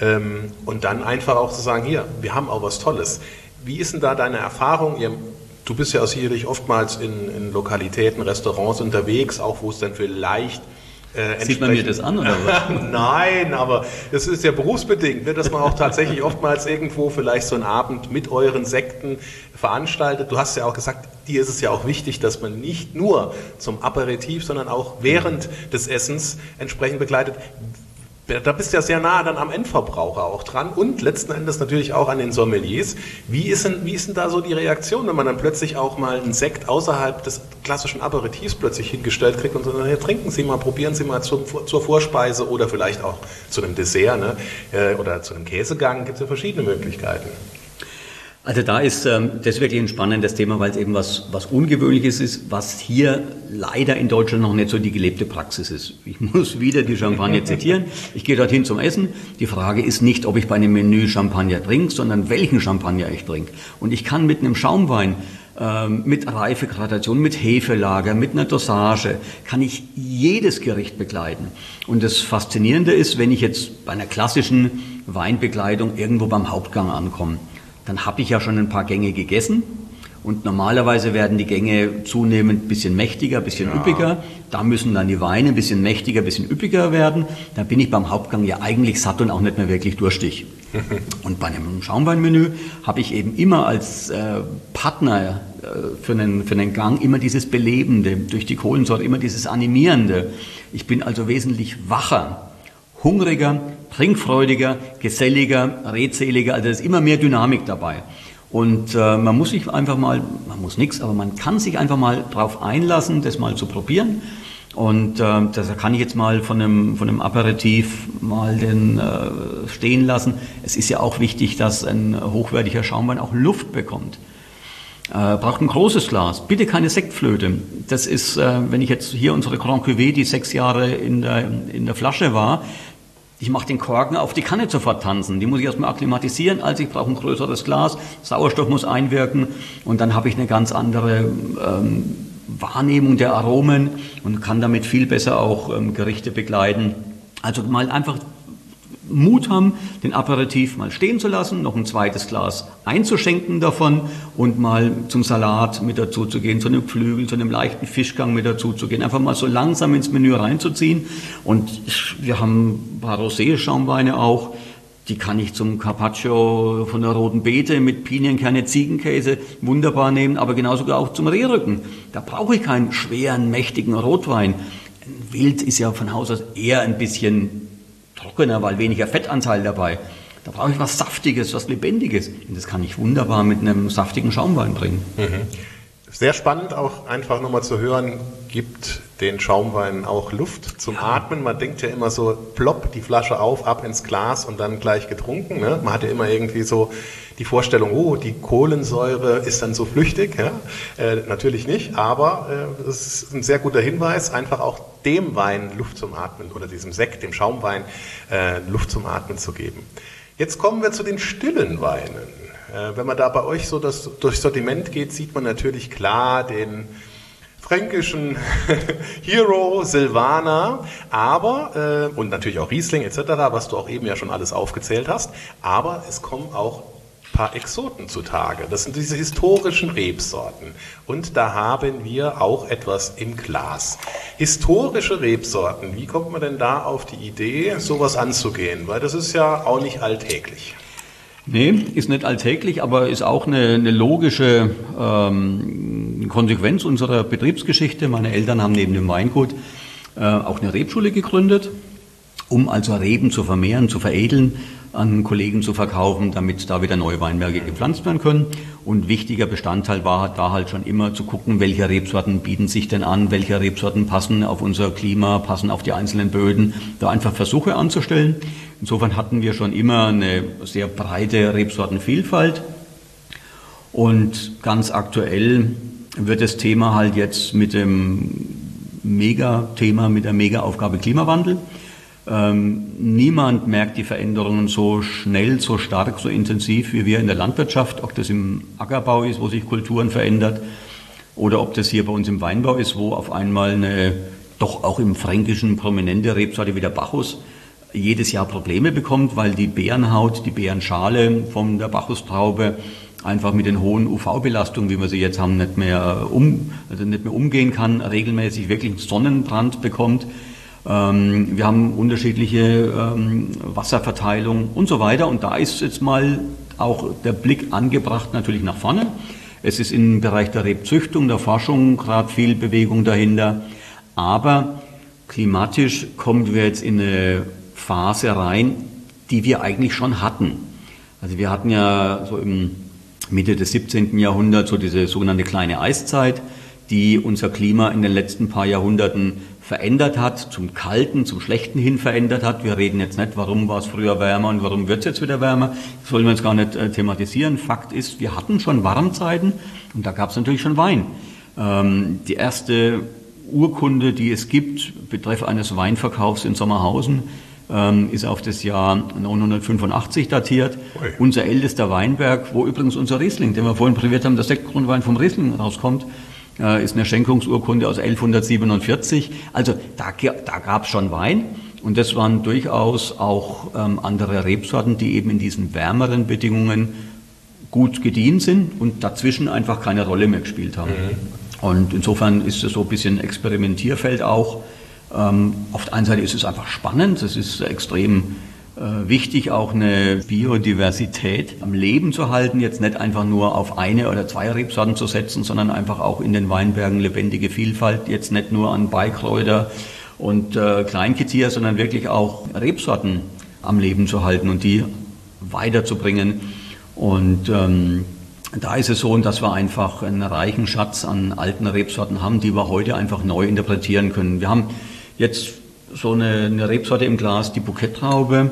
Und dann einfach auch zu sagen, hier, wir haben auch was Tolles. Wie ist denn da deine Erfahrung? Du bist ja auch sicherlich oftmals in Lokalitäten, Restaurants unterwegs, auch wo es dann vielleicht sieht man mir das an, oder was? Nein, aber es ist ja berufsbedingt, ne, dass man auch tatsächlich oftmals irgendwo vielleicht so einen Abend mit euren Sekten veranstaltet. Du hast ja auch gesagt, dir ist es ja auch wichtig, dass man nicht nur zum Aperitif, sondern auch während des Essens entsprechend begleitet. Da bist du ja sehr nah dann am Endverbraucher auch dran und letzten Endes natürlich auch an den Sommeliers. Wie ist denn da so die Reaktion, wenn man dann plötzlich auch mal einen Sekt außerhalb des klassischen Aperitifs plötzlich hingestellt kriegt und sagt, hier, trinken Sie mal, probieren Sie mal zur Vorspeise oder vielleicht auch zu einem Dessert, ne? Oder zu einem Käsegang, gibt es ja verschiedene Möglichkeiten. Also da ist das wirklich ein spannendes Thema, weil es eben was Ungewöhnliches ist, was hier leider in Deutschland noch nicht so die gelebte Praxis ist. Ich muss wieder die Champagner zitieren. Ich gehe dorthin zum Essen. Die Frage ist nicht, ob ich bei einem Menü Champagner trinke, sondern welchen Champagner ich trinke. Und ich kann mit einem Schaumwein, mit Reifegradation, mit Hefelager, mit einer Dosage, kann ich jedes Gericht begleiten. Und das Faszinierende ist, wenn ich jetzt bei einer klassischen Weinbegleitung irgendwo beim Hauptgang ankomme, dann habe ich ja schon ein paar Gänge gegessen und normalerweise werden die Gänge zunehmend ein bisschen mächtiger, ein bisschen üppiger. Da müssen dann die Weine ein bisschen mächtiger, ein bisschen üppiger werden. Da bin ich beim Hauptgang ja eigentlich satt und auch nicht mehr wirklich durstig. Und bei einem Schaumweinmenü habe ich eben immer als Partner für einen Gang immer dieses Belebende, durch die Kohlensäure immer dieses Animierende. Ich bin also wesentlich wacher, hungriger, trinkfreudiger, geselliger, redseliger, also da ist immer mehr Dynamik dabei. Und man muss nichts, aber man kann sich einfach mal drauf einlassen, das mal zu probieren. Und das kann ich jetzt mal von einem Aperitif mal stehen lassen. Es ist ja auch wichtig, dass ein hochwertiger Schaumwein auch Luft bekommt. Braucht ein großes Glas, bitte keine Sektflöte. Das ist, wenn ich jetzt hier unsere Grand Cuvée, die 6 Jahre in der Flasche war, ich mache den Korken auf die Kanne sofort tanzen. Die muss ich erstmal akklimatisieren, also ich brauche ein größeres Glas, Sauerstoff muss einwirken und dann habe ich eine ganz andere Wahrnehmung der Aromen und kann damit viel besser auch Gerichte begleiten. Also mal einfach Mut haben, den Aperitif mal stehen zu lassen, noch ein zweites Glas einzuschenken davon und mal zum Salat mit dazu zu gehen, zu einem Geflügel, zu einem leichten Fischgang mit dazu zu gehen, einfach mal so langsam ins Menü reinzuziehen. Und wir haben ein paar Rosé-Schaumweine auch, die kann ich zum Carpaccio von der Roten Beete mit Pinienkerne, Ziegenkäse wunderbar nehmen, aber genauso auch zum Rehrücken. Da brauche ich keinen schweren, mächtigen Rotwein. Ein Wild ist ja von Haus aus eher ein bisschen trockener, weil weniger Fettanteil dabei. Da brauche ich was Saftiges, was Lebendiges. Und das kann ich wunderbar mit einem saftigen Schaumwein bringen. Sehr spannend auch einfach nochmal zu hören, gibt den Schaumwein auch Luft zum Atmen. Man denkt ja immer so, plopp, die Flasche auf, ab ins Glas und dann gleich getrunken. Ne? Man hat ja immer irgendwie so die Vorstellung, oh, die Kohlensäure ist dann so flüchtig. Ja? Natürlich nicht, aber es ist ein sehr guter Hinweis, einfach auch dem Wein Luft zum Atmen oder diesem Sekt, dem Schaumwein Luft zum Atmen zu geben. Jetzt kommen wir zu den stillen Weinen. Wenn man da bei euch so durchs Sortiment geht, sieht man natürlich klar den fränkischen Hero, Silvaner, aber, und natürlich auch Riesling etc., was du auch eben ja schon alles aufgezählt hast, aber es kommen auch paar Exoten zutage. Das sind diese historischen Rebsorten. Und da haben wir auch etwas im Glas. Historische Rebsorten, wie kommt man denn da auf die Idee, sowas anzugehen? Weil das ist ja auch nicht alltäglich. Nee, ist nicht alltäglich, aber ist auch eine logische Konsequenz unserer Betriebsgeschichte. Meine Eltern haben neben dem Weingut auch eine Rebschule gegründet, um also Reben zu vermehren, zu veredeln, an Kollegen zu verkaufen, damit da wieder neue Weinberge gepflanzt werden können. Und wichtiger Bestandteil war da halt schon immer zu gucken, welche Rebsorten bieten sich denn an, welche Rebsorten passen auf unser Klima, passen auf die einzelnen Böden, da einfach Versuche anzustellen. Insofern hatten wir schon immer eine sehr breite Rebsortenvielfalt. Und ganz aktuell wird das Thema halt jetzt mit dem Megathema, mit der Megaaufgabe Klimawandel. Niemand merkt die Veränderungen so schnell, so stark, so intensiv wie wir in der Landwirtschaft, ob das im Ackerbau ist, wo sich Kulturen verändert, oder ob das hier bei uns im Weinbau ist, wo auf einmal eine doch auch im Fränkischen prominente Rebsorte wie der Bacchus jedes Jahr Probleme bekommt, weil die Beerenhaut, die Beerenschale von der Bacchustraube einfach mit den hohen UV-Belastungen, wie wir sie jetzt haben, nicht mehr umgehen kann, regelmäßig wirklich einen Sonnenbrand bekommt. Wir haben unterschiedliche Wasserverteilung und so weiter. Und da ist jetzt mal auch der Blick angebracht natürlich nach vorne. Es ist im Bereich der Rebzüchtung, der Forschung gerade viel Bewegung dahinter. Aber klimatisch kommen wir jetzt in eine Phase rein, die wir eigentlich schon hatten. Also wir hatten ja so im Mitte des 17. Jahrhunderts so diese sogenannte kleine Eiszeit, die unser Klima in den letzten paar Jahrhunderten verändert hat, zum Kalten, zum Schlechten hin verändert hat. Wir reden jetzt nicht, warum war es früher wärmer und warum wird es jetzt wieder wärmer. Das wollen wir jetzt gar nicht thematisieren. Fakt ist, wir hatten schon Warmzeiten und da gab es natürlich schon Wein. Die erste Urkunde, die es gibt, betreff eines Weinverkaufs in Sommerhausen, ist auf das Jahr 985 datiert. Ui. Unser ältester Weinberg, wo übrigens unser Riesling, den wir vorhin priviert haben, der Sektgrundwein vom Riesling rauskommt, ist eine Schenkungsurkunde aus 1147. Also da gab es schon Wein und das waren durchaus auch andere Rebsorten, die eben in diesen wärmeren Bedingungen gut gedient sind und dazwischen einfach keine Rolle mehr gespielt haben. Mhm. Und insofern ist es so ein bisschen Experimentierfeld auch. Auf der einen Seite ist es einfach spannend, es ist extrem wichtig, auch eine Biodiversität am Leben zu halten, jetzt nicht einfach nur auf eine oder zwei Rebsorten zu setzen, sondern einfach auch in den Weinbergen lebendige Vielfalt, jetzt nicht nur an Beikräuter und Kleinkittier, sondern wirklich auch Rebsorten am Leben zu halten und die weiterzubringen. Und da ist es so, dass wir einfach einen reichen Schatz an alten Rebsorten haben, die wir heute einfach neu interpretieren können. Wir haben jetzt so eine Rebsorte im Glas, die Bouquet-Traube,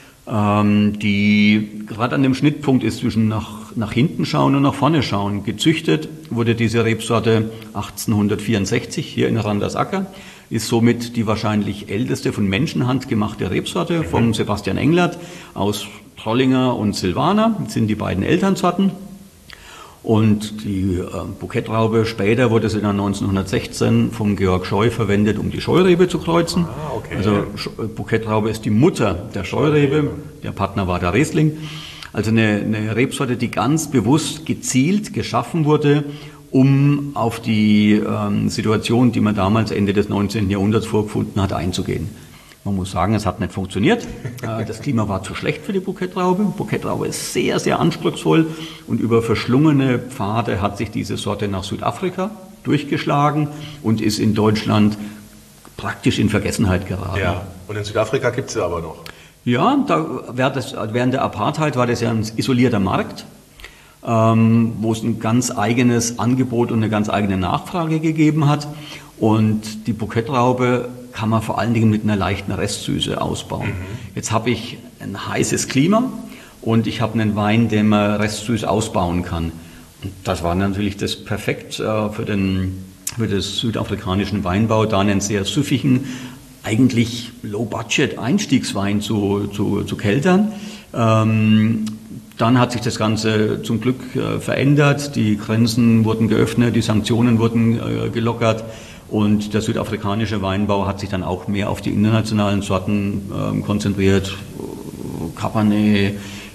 die gerade an dem Schnittpunkt ist zwischen nach hinten schauen und nach vorne schauen. Gezüchtet wurde diese Rebsorte 1864 hier in Randersacker, ist somit die wahrscheinlich älteste von Menschenhand gemachte Rebsorte vom Sebastian Englert aus Trollinger und Silvaner. Das sind die beiden Elternsorten. Und die Bouquet-Traube, später wurde sie dann 1916 vom Georg Scheu verwendet, um die Scheurebe zu kreuzen. Ah, okay. Also Bouquet-Traube ist die Mutter der Scheurebe, der Partner war der Riesling. Also eine Rebsorte, die ganz bewusst gezielt geschaffen wurde, um auf die Situation, die man damals Ende des 19. Jahrhunderts vorgefunden hat, einzugehen. Man muss sagen, es hat nicht funktioniert. Das Klima war zu schlecht für die Bouquet-Traube. Bouquet-Traube ist sehr, sehr anspruchsvoll und über verschlungene Pfade hat sich diese Sorte nach Südafrika durchgeschlagen und ist in Deutschland praktisch in Vergessenheit geraten. Ja, und in Südafrika gibt es sie aber noch. Ja, während der Apartheid war das ja ein isolierter Markt, wo es ein ganz eigenes Angebot und eine ganz eigene Nachfrage gegeben hat. Und die Bouquet-Traube kann man vor allen Dingen mit einer leichten Restsüße ausbauen. Mhm. Jetzt habe ich ein heißes Klima und ich habe einen Wein, den man restsüß ausbauen kann. Und das war natürlich das perfekt für das südafrikanischen Weinbau, da einen sehr süffigen, eigentlich Low-Budget-Einstiegswein zu keltern. Dann hat sich das Ganze zum Glück verändert, die Grenzen wurden geöffnet, die Sanktionen wurden gelockert. Und der südafrikanische Weinbau hat sich dann auch mehr auf die internationalen Sorten konzentriert. Cabernet,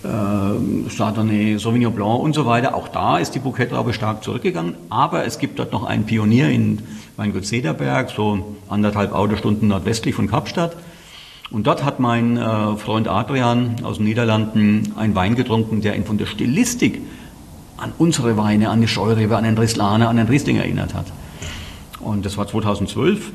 Chardonnay, Sauvignon Blanc und so weiter. Auch da ist die Bouquet-Traube stark zurückgegangen. Aber es gibt dort noch einen Pionier in Weingut Cederberg, so 1,5 Autostunden nordwestlich von Kapstadt. Und dort hat mein Freund Adrian aus den Niederlanden einen Wein getrunken, der ihn von der Stilistik an unsere Weine, an die Scheurebe, an den Rieslaner, an den Riesling erinnert hat. Und das war 2012,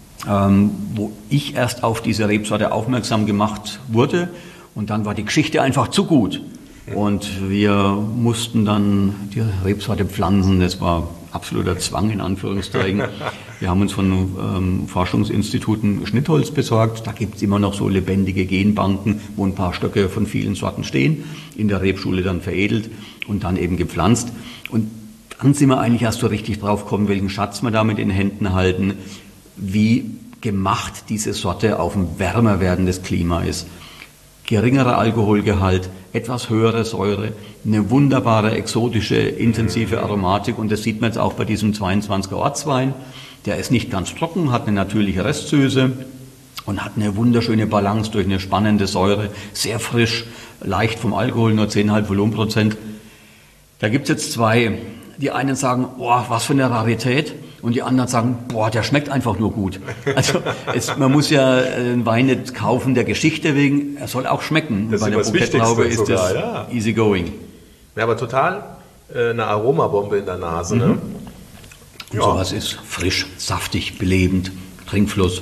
wo ich erst auf diese Rebsorte aufmerksam gemacht wurde. Und dann war die Geschichte einfach zu gut. Und wir mussten dann die Rebsorte pflanzen. Das war absoluter Zwang in Anführungszeichen. Wir haben uns von Forschungsinstituten Schnittholz besorgt. Da gibt es immer noch so lebendige Genbanken, wo ein paar Stöcke von vielen Sorten stehen. In der Rebschule dann veredelt und dann eben gepflanzt. Und dann sind wir eigentlich erst so richtig drauf gekommen, welchen Schatz wir damit in Händen halten, wie gemacht diese Sorte auf ein wärmer werdendes Klima ist. Geringerer Alkoholgehalt, etwas höhere Säure, eine wunderbare, exotische, intensive Aromatik. Und das sieht man jetzt auch bei diesem 22er Ortswein. Der ist nicht ganz trocken, hat eine natürliche Restsüße und hat eine wunderschöne Balance durch eine spannende Säure. Sehr frisch, leicht vom Alkohol, nur 10,5 Volumenprozent. Da gibt es jetzt zwei. Die einen sagen, boah, was für eine Rarität. Und die anderen sagen, boah, der schmeckt einfach nur gut. Also man muss ja einen Wein nicht kaufen der Geschichte wegen, er soll auch schmecken. Das bei der Bouquet-Traube ist das easy going. Ja, aber total eine Aromabombe in der Nase. Ne? Und sowas ist frisch, saftig, belebend, Trinkfluss.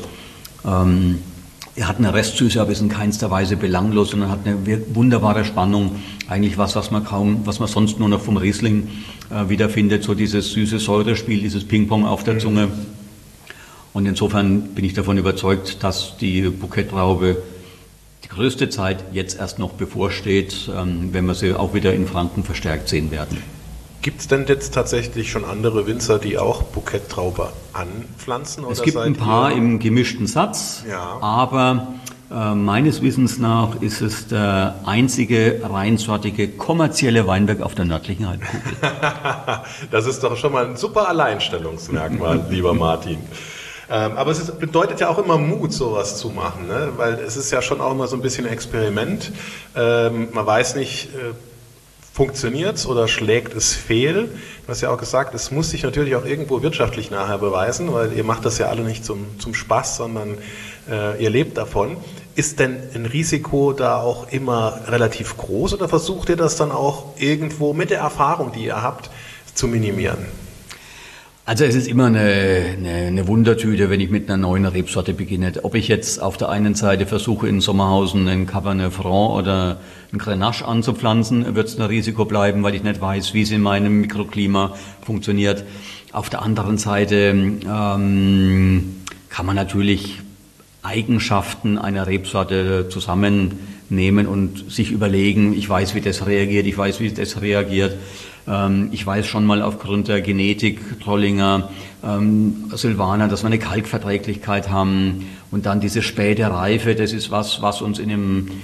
Er hat eine Restsüße, aber ist in keinster Weise belanglos, sondern hat eine wunderbare Spannung. Eigentlich was man sonst nur noch vom Riesling wiederfindet, so dieses süße Säurespiel, dieses Ping-Pong auf der Zunge. Und insofern bin ich davon überzeugt, dass die Bouquet-Traube die größte Zeit jetzt erst noch bevorsteht, wenn wir sie auch wieder in Franken verstärkt sehen werden. Gibt es denn jetzt tatsächlich schon andere Winzer, die auch Bouquet-Traube anpflanzen? Oder es gibt ein paar im gemischten Satz, aber meines Wissens nach ist es der einzige reinsortige kommerzielle Weinberg auf der nördlichen Halbkugel. Das ist doch schon mal ein super Alleinstellungsmerkmal, lieber Martin. Aber es bedeutet ja auch immer Mut, sowas zu machen, ne? Weil es ist ja schon auch immer so ein bisschen ein Experiment. Man weiß nicht, funktioniert es oder schlägt es fehl? Du hast ja auch gesagt, es muss sich natürlich auch irgendwo wirtschaftlich nachher beweisen, weil ihr macht das ja alle nicht zum Spaß, sondern ihr lebt davon. Ist denn ein Risiko da auch immer relativ groß oder versucht ihr das dann auch irgendwo mit der Erfahrung, die ihr habt, zu minimieren? Also es ist immer eine Wundertüte, wenn ich mit einer neuen Rebsorte beginne. Ob ich jetzt auf der einen Seite versuche, in Sommerhausen einen Cabernet Franc oder einen Grenache anzupflanzen, wird es ein Risiko bleiben, weil ich nicht weiß, wie es in meinem Mikroklima funktioniert. Auf der anderen Seite kann man natürlich Eigenschaften einer Rebsorte zusammennehmen und sich überlegen, ich weiß, wie das reagiert, ich weiß, wie das reagiert. Ich weiß schon mal aufgrund der Genetik, Trollinger, Silvaner, dass wir eine Kalkverträglichkeit haben und dann diese späte Reife, das ist was uns in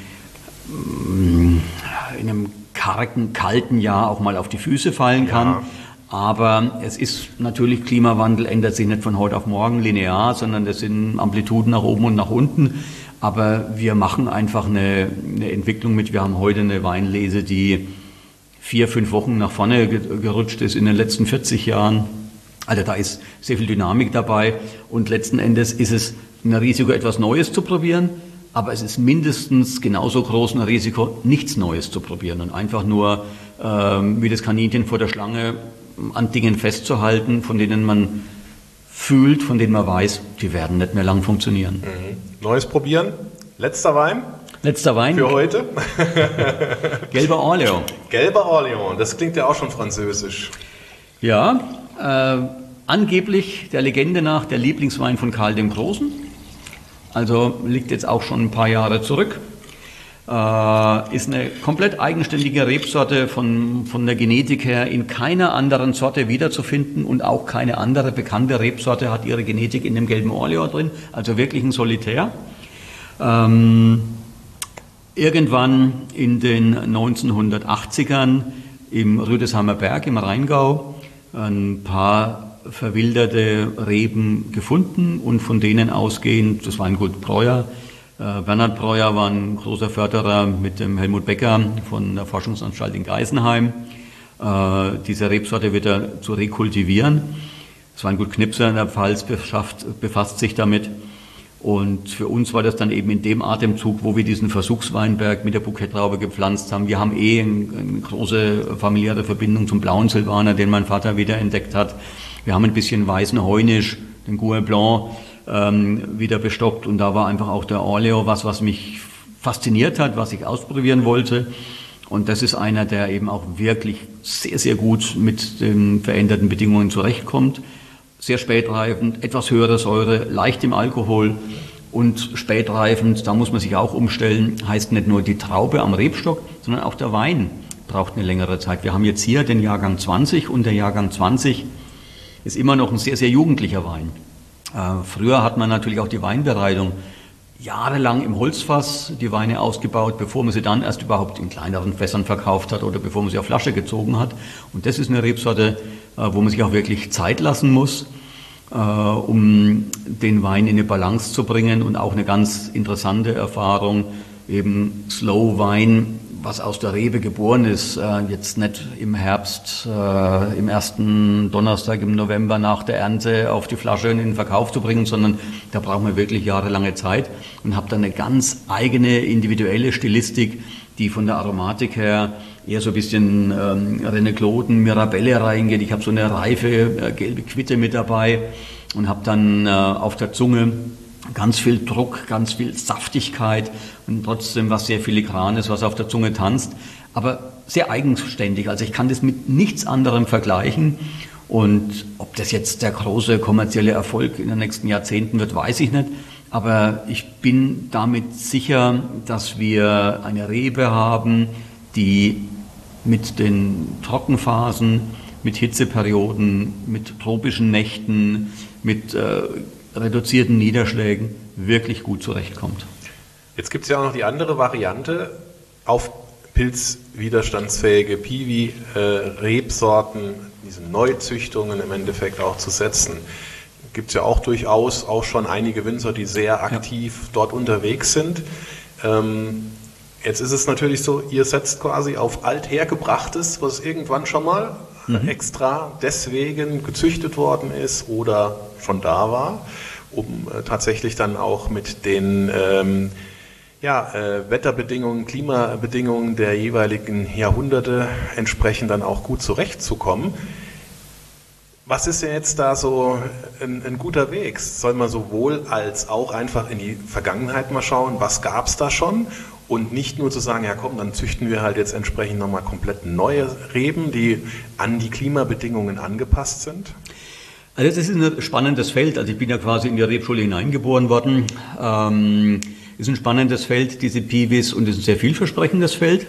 einem kargen, kalten Jahr auch mal auf die Füße fallen kann. Ja. Aber es ist natürlich, Klimawandel ändert sich nicht von heute auf morgen linear, sondern das sind Amplituden nach oben und nach unten. Aber wir machen einfach eine Entwicklung mit. Wir haben heute eine Weinlese, die 4-5 Wochen nach vorne gerutscht ist in den letzten 40 Jahren. Also da ist sehr viel Dynamik dabei und letzten Endes ist es ein Risiko, etwas Neues zu probieren, aber es ist mindestens genauso groß ein Risiko, nichts Neues zu probieren und einfach nur wie das Kaninchen vor der Schlange an Dingen festzuhalten, von denen man fühlt, von denen man weiß, die werden nicht mehr lang funktionieren. Neues probieren. Letzter Wein. Letzter Wein. Für heute. Gelber Orléans. Gelber Orléans, das klingt ja auch schon französisch. Ja, angeblich der Legende nach der Lieblingswein von Karl dem Großen. Also liegt jetzt auch schon ein paar Jahre zurück. Ist eine komplett eigenständige Rebsorte von der Genetik her in keiner anderen Sorte wiederzufinden und auch keine andere bekannte Rebsorte hat ihre Genetik in dem gelben Orléans drin. Also wirklich ein Solitär. Irgendwann in den 1980ern im Rüdesheimer Berg im Rheingau ein paar verwilderte Reben gefunden und von denen ausgehend, das Weingut Breuer, Bernhard Breuer war ein großer Förderer mit dem Helmut Becker von der Forschungsanstalt in Geisenheim, diese Rebsorte wieder zu rekultivieren. Weingut Knipser in der Pfalz befasst sich damit. Und für uns war das dann eben in dem Atemzug, wo wir diesen Versuchsweinberg mit der Bouquet-Traube gepflanzt haben. Wir haben eine große familiäre Verbindung zum blauen Silvaner, den mein Vater wiederentdeckt hat. Wir haben ein bisschen weißen Heunisch, den Gouais Blanc, wieder bestockt. Und da war einfach auch der Orléans was mich fasziniert hat, was ich ausprobieren wollte. Und das ist einer, der eben auch wirklich sehr, sehr gut mit den veränderten Bedingungen zurechtkommt. Sehr spätreifend, etwas höhere Säure, leicht im Alkohol und spätreifend, da muss man sich auch umstellen, heißt nicht nur die Traube am Rebstock, sondern auch der Wein braucht eine längere Zeit. Wir haben jetzt hier den Jahrgang 20 und der Jahrgang 20 ist immer noch ein sehr, sehr jugendlicher Wein. Früher hat man natürlich auch die Weinbereitung jahrelang im Holzfass die Weine ausgebaut, bevor man sie dann erst überhaupt in kleineren Fässern verkauft hat oder bevor man sie auf Flasche gezogen hat. Und das ist eine Rebsorte, wo man sich auch wirklich Zeit lassen muss, um den Wein in eine Balance zu bringen. Und auch eine ganz interessante Erfahrung, eben Slow Wein, was aus der Rebe geboren ist, jetzt nicht im Herbst, im ersten Donnerstag im November nach der Ernte auf die Flasche in den Verkauf zu bringen, sondern da braucht man wirklich jahrelange Zeit und habe dann eine ganz eigene individuelle Stilistik, die von der Aromatik her eher so ein bisschen René Claude, Mirabelle reingeht. Ich habe so eine reife gelbe Quitte mit dabei und habe dann auf der Zunge ganz viel Druck, ganz viel Saftigkeit und trotzdem was sehr Filigranes, was auf der Zunge tanzt, aber sehr eigenständig. Also ich kann das mit nichts anderem vergleichen. Und ob das jetzt der große kommerzielle Erfolg in den nächsten Jahrzehnten wird, weiß ich nicht. Aber ich bin damit sicher, dass wir eine Rebe haben, die mit den Trockenphasen, mit Hitzeperioden, mit tropischen Nächten, mit reduzierten Niederschlägen wirklich gut zurechtkommt. Jetzt gibt es ja auch noch die andere Variante, auf pilzwiderstandsfähige Piwi-Rebsorten, diese Neuzüchtungen im Endeffekt auch zu setzen. Gibt es ja auch durchaus auch schon einige Winzer, die sehr aktiv dort unterwegs sind. Jetzt ist es natürlich so, ihr setzt quasi auf Althergebrachtes, was irgendwann schon mal extra deswegen gezüchtet worden ist oder schon da war, um tatsächlich dann auch mit den Wetterbedingungen, Klimabedingungen der jeweiligen Jahrhunderte entsprechend dann auch gut zurechtzukommen. Was ist denn jetzt da so ein guter Weg? Soll man sowohl als auch einfach in die Vergangenheit mal schauen, was gab es da schon? Und nicht nur zu sagen, ja komm, dann züchten wir halt jetzt entsprechend nochmal komplett neue Reben, die an die Klimabedingungen angepasst sind? Also das ist ein spannendes Feld. Also ich bin ja quasi in die Rebschule hineingeboren worden. Ist ein spannendes Feld, diese Piwis, und ist ein sehr vielversprechendes Feld.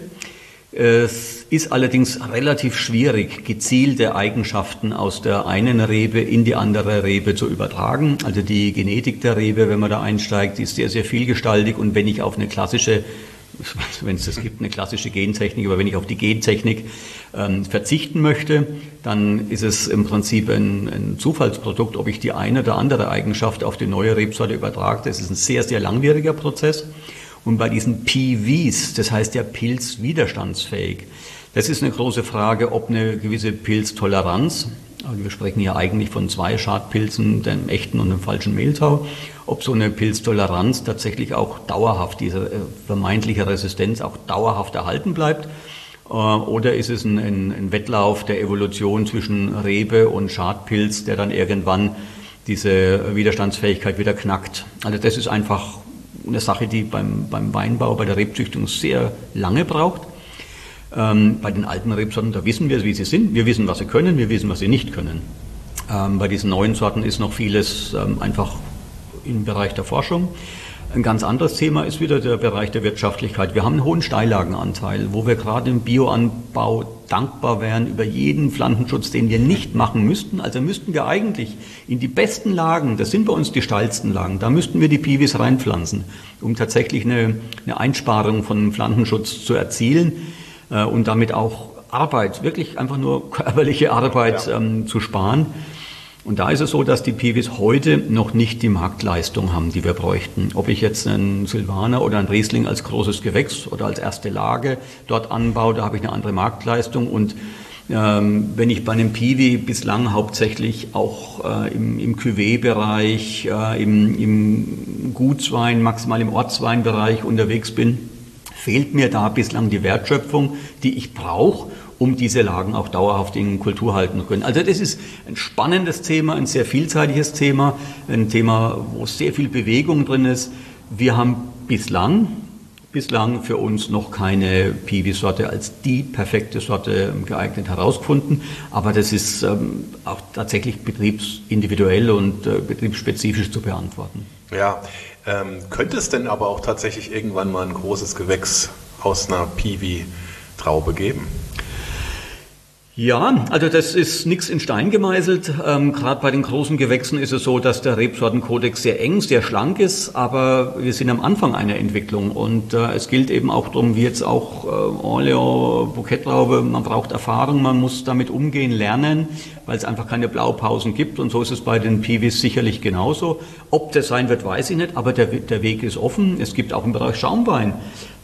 Es ist allerdings relativ schwierig, gezielte Eigenschaften aus der einen Rebe in die andere Rebe zu übertragen. Also die Genetik der Rebe, wenn man da einsteigt, ist sehr, sehr vielgestaltig. Und wenn ich auf eine klassische, wenn es das gibt, eine klassische Gentechnik, aber wenn ich auf die Gentechnik verzichten möchte, dann ist es im Prinzip ein Zufallsprodukt, ob ich die eine oder andere Eigenschaft auf die neue Rebsorte übertrage. Das ist ein sehr, sehr langwieriger Prozess. Und bei diesen PVs, das heißt ja pilzwiderstandsfähig, das ist eine große Frage, ob eine gewisse Pilztoleranz, also wir sprechen hier eigentlich von 2 Schadpilzen, dem echten und dem falschen Mehltau, ob so eine Pilztoleranz tatsächlich auch dauerhaft, diese vermeintliche Resistenz auch dauerhaft erhalten bleibt. Oder ist es ein Wettlauf der Evolution zwischen Rebe und Schadpilz, der dann irgendwann diese Widerstandsfähigkeit wieder knackt. Also das ist einfach eine Sache, die beim Weinbau, bei der Rebzüchtung sehr lange braucht. Bei den alten Rebsorten, da wissen wir, wie sie sind. Wir wissen, was sie können, wir wissen, was sie nicht können. Bei diesen neuen Sorten ist noch vieles einfach im Bereich der Forschung. Ein ganz anderes Thema ist wieder der Bereich der Wirtschaftlichkeit. Wir haben einen hohen Steillagenanteil, wo wir gerade im Bioanbau dankbar wären über jeden Pflanzenschutz, den wir nicht machen müssten. Also müssten wir eigentlich in die besten Lagen, das sind bei uns die steilsten Lagen, da müssten wir die Piwis reinpflanzen, um tatsächlich eine Einsparung von Pflanzenschutz zu erzielen und damit auch Arbeit, wirklich einfach nur körperliche Arbeit zu sparen. Und da ist es so, dass die Piwis heute noch nicht die Marktleistung haben, die wir bräuchten. Ob ich jetzt einen Silvaner oder einen Riesling als großes Gewächs oder als erste Lage dort anbaue, da habe ich eine andere Marktleistung. Und wenn ich bei einem Piwi bislang hauptsächlich auch im Cuvée-Bereich, im Gutswein, maximal im Ortsweinbereich unterwegs bin, fehlt mir da bislang die Wertschöpfung, die ich brauche, um diese Lagen auch dauerhaft in Kultur halten zu können. Also das ist ein spannendes Thema, ein sehr vielseitiges Thema, ein Thema, wo sehr viel Bewegung drin ist. Wir haben bislang für uns noch keine Piwi-Sorte als die perfekte Sorte geeignet herausgefunden, aber das ist auch tatsächlich betriebsindividuell und betriebsspezifisch zu beantworten. Ja, könnte es denn aber auch tatsächlich irgendwann mal ein großes Gewächs aus einer Piwi-Traube geben? Ja, also das ist nichts in Stein gemeißelt. Gerade bei den großen Gewächsen ist es so, dass der Rebsortenkodex sehr eng, sehr schlank ist, aber wir sind am Anfang einer Entwicklung und es gilt eben auch darum, wie jetzt auch Orleans, Bouquettraube, man braucht Erfahrung, man muss damit umgehen, lernen, weil es einfach keine Blaupausen gibt und so ist es bei den Piwis sicherlich genauso. Ob das sein wird, weiß ich nicht, aber der Weg ist offen. Es gibt auch im Bereich Schaumwein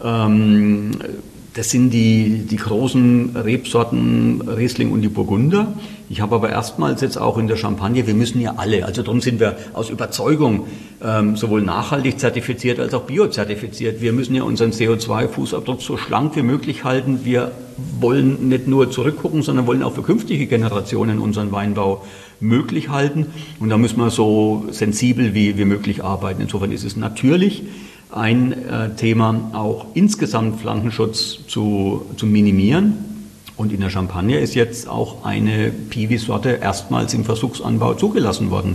das sind die großen Rebsorten Riesling und die Burgunder. Ich habe aber erstmals jetzt auch in der Champagne, wir müssen ja alle, also darum sind wir aus Überzeugung sowohl nachhaltig zertifiziert als auch biozertifiziert. Wir müssen ja unseren CO2-Fußabdruck so schlank wie möglich halten. Wir wollen nicht nur zurückgucken, sondern wollen auch für künftige Generationen unseren Weinbau möglich halten. Und da müssen wir so sensibel wie möglich arbeiten. Insofern ist es natürlich ein Thema, auch insgesamt Pflanzenschutz zu minimieren. Und in der Champagne ist jetzt auch eine Piwi-Sorte erstmals im Versuchsanbau zugelassen worden.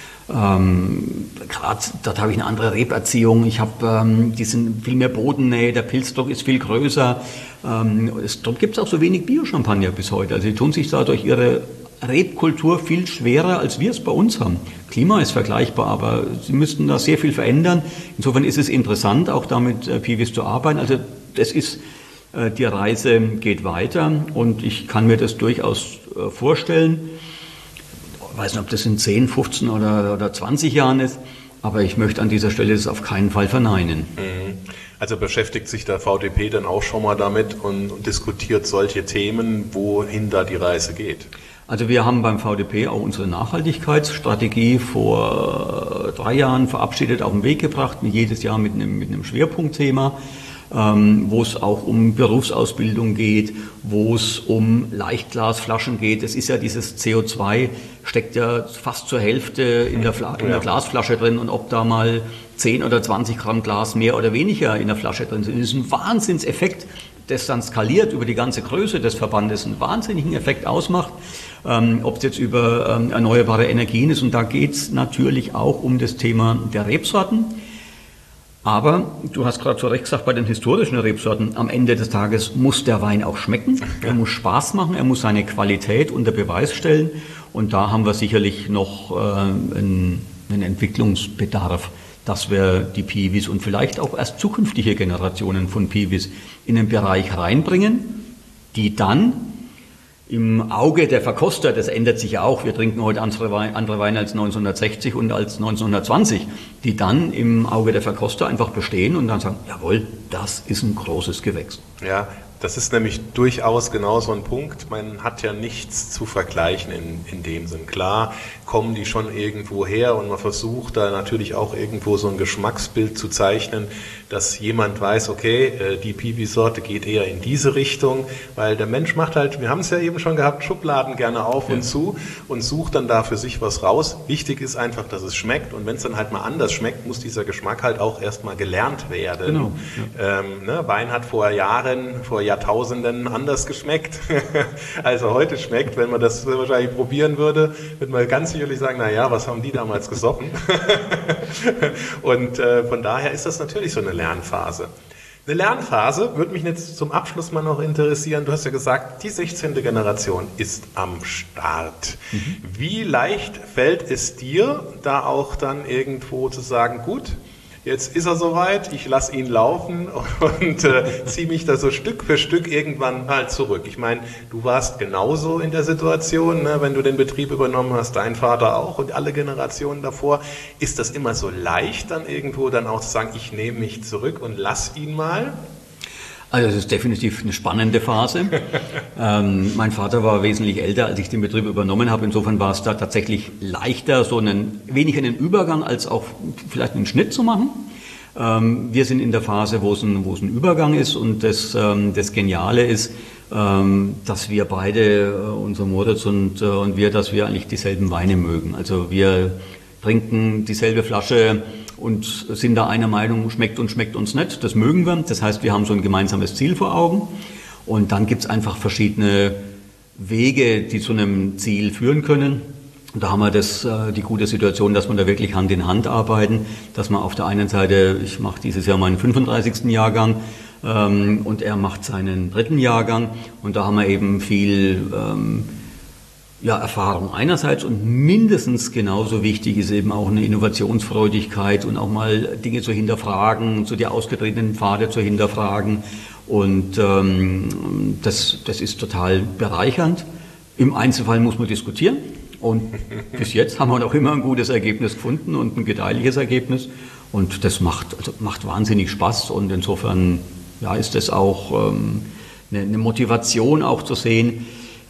Gerade dort habe ich eine andere Reberziehung. Die sind viel mehr Bodennähe, der Pilzdruck ist viel größer. Dort gibt es auch so wenig Bio-Champagner bis heute. Also die tun sich da durch ihre Rebkultur viel schwerer, als wir es bei uns haben. Klima ist vergleichbar, aber sie müssten da sehr viel verändern. Insofern ist es interessant, auch damit Piwis zu arbeiten. Also das ist, die Reise geht weiter und ich kann mir das durchaus vorstellen. Ich weiß nicht, ob das in 10, 15 oder 20 Jahren ist, aber ich möchte an dieser Stelle das auf keinen Fall verneinen. Also beschäftigt sich der VDP dann auch schon mal damit und diskutiert solche Themen, wohin da die Reise geht? Also wir haben beim VDP auch unsere Nachhaltigkeitsstrategie vor 3 Jahren verabschiedet, auf den Weg gebracht, jedes Jahr mit einem Schwerpunktthema, wo es auch um Berufsausbildung geht, wo es um Leichtglasflaschen geht. Es ist ja dieses CO2, steckt ja fast zur Hälfte in der Glasflasche drin und ob da mal 10 oder 20 Gramm Glas mehr oder weniger in der Flasche drin sind, ist ein Wahnsinnseffekt, das dann skaliert über die ganze Größe des Verbandes, einen wahnsinnigen Effekt ausmacht, ob es jetzt über erneuerbare Energien ist. Und da geht es natürlich auch um das Thema der Rebsorten. Aber du hast gerade zu Recht gesagt, bei den historischen Rebsorten, am Ende des Tages muss der Wein auch schmecken, er muss Spaß machen, er muss seine Qualität unter Beweis stellen. Und da haben wir sicherlich noch einen Entwicklungsbedarf, dass wir die Piwis und vielleicht auch erst zukünftige Generationen von Piwis in den Bereich reinbringen, die dann im Auge der Verkoster, das ändert sich ja auch, wir trinken heute andere Weine als 1960 und als 1920, die dann im Auge der Verkoster einfach bestehen und dann sagen, jawohl, das ist ein großes Gewächs. Ja, das ist nämlich durchaus genau so ein Punkt. Man hat ja nichts zu vergleichen in dem Sinn. Klar kommen die schon irgendwo her und man versucht da natürlich auch irgendwo so ein Geschmacksbild zu zeichnen, dass jemand weiß, okay, die Piwi-Sorte geht eher in diese Richtung, weil der Mensch macht halt, wir haben es ja eben schon gehabt, Schubladen gerne auf und zu und sucht dann da für sich was raus. Wichtig ist einfach, dass es schmeckt und wenn es dann halt mal anders schmeckt, muss dieser Geschmack halt auch erstmal gelernt werden. Genau. Ja. Wein hat vor Jahrtausenden anders geschmeckt, als er heute schmeckt. Wenn man das wahrscheinlich probieren würde, würde man ganz sicherlich sagen, naja, was haben die damals gesoffen? Und von daher ist das natürlich so eine Lernphase. Eine Lernphase würde mich jetzt zum Abschluss mal noch interessieren. Du hast ja gesagt, die 16. Generation ist am Start. Wie leicht fällt es dir, da auch dann irgendwo zu sagen, gut, jetzt ist er soweit, ich lasse ihn laufen und ziehe mich da so Stück für Stück irgendwann mal zurück. Ich meine, du warst genauso in der Situation, ne, wenn du den Betrieb übernommen hast, dein Vater auch und alle Generationen davor. Ist das immer so leicht, dann irgendwo dann auch zu sagen, ich nehme mich zurück und lass ihn mal? Also es ist definitiv eine spannende Phase. Mein Vater war wesentlich älter, als ich den Betrieb übernommen habe. Insofern war es da tatsächlich leichter, so wenig einen Übergang als auch vielleicht einen Schnitt zu machen. Wir sind in der Phase, wo es ein Übergang ist, und das Geniale ist, dass wir beide, unser Moritz und wir, dass wir eigentlich dieselben Weine mögen. Also wir trinken dieselbe Flasche und sind da einer Meinung, schmeckt uns nicht, das mögen wir. Das heißt, wir haben so ein gemeinsames Ziel vor Augen, und dann gibt es einfach verschiedene Wege, die zu einem Ziel führen können. Und da haben wir die gute Situation, dass wir da wirklich Hand in Hand arbeiten, dass man auf der einen Seite, ich mache dieses Jahr meinen 35. Jahrgang und er macht seinen 3. Jahrgang, und da haben wir eben viel Erfahrung einerseits, und mindestens genauso wichtig ist eben auch eine Innovationsfreudigkeit und auch mal Dinge zu hinterfragen, so die ausgetretenen Pfade zu hinterfragen, und das ist total bereichernd. Im Einzelfall muss man diskutieren, und bis jetzt haben wir noch immer ein gutes Ergebnis gefunden und ein gedeihliches Ergebnis, und das macht wahnsinnig Spaß, und insofern ist das auch eine Motivation auch zu sehen.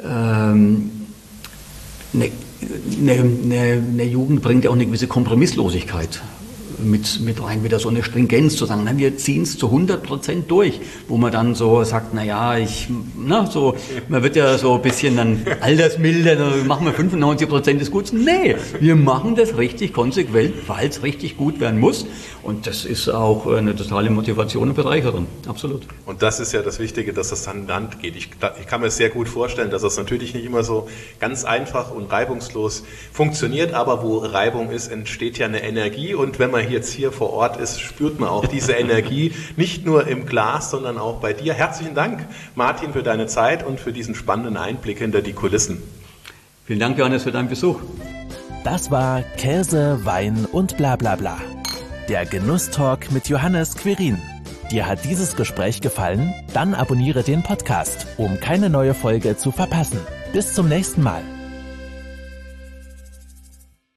Eine Jugend bringt ja auch eine gewisse Kompromisslosigkeit mit rein, wieder so eine Stringenz zu sagen, wir ziehen es zu 100% durch, wo man dann so sagt, man wird ja so ein bisschen dann altersmilder, dann machen wir 95% des Guten. Nee, wir machen das richtig konsequent, weil es richtig gut werden muss, und das ist auch eine totale Motivation und Bereicherung, absolut. Und das ist ja das Wichtige, dass das Hand in Hand geht. Ich kann mir sehr gut vorstellen, dass das natürlich nicht immer so ganz einfach und reibungslos funktioniert, aber wo Reibung ist, entsteht ja eine Energie, und wenn man jetzt hier vor Ort ist, spürt man auch diese Energie, nicht nur im Glas, sondern auch bei dir. Herzlichen Dank, Martin, für deine Zeit und für diesen spannenden Einblick hinter die Kulissen. Vielen Dank, Johannes, für deinen Besuch. Das war Käse, Wein und bla bla bla. Der Genusstalk mit Johannes Quirin. Dir hat dieses Gespräch gefallen? Dann abonniere den Podcast, um keine neue Folge zu verpassen. Bis zum nächsten Mal.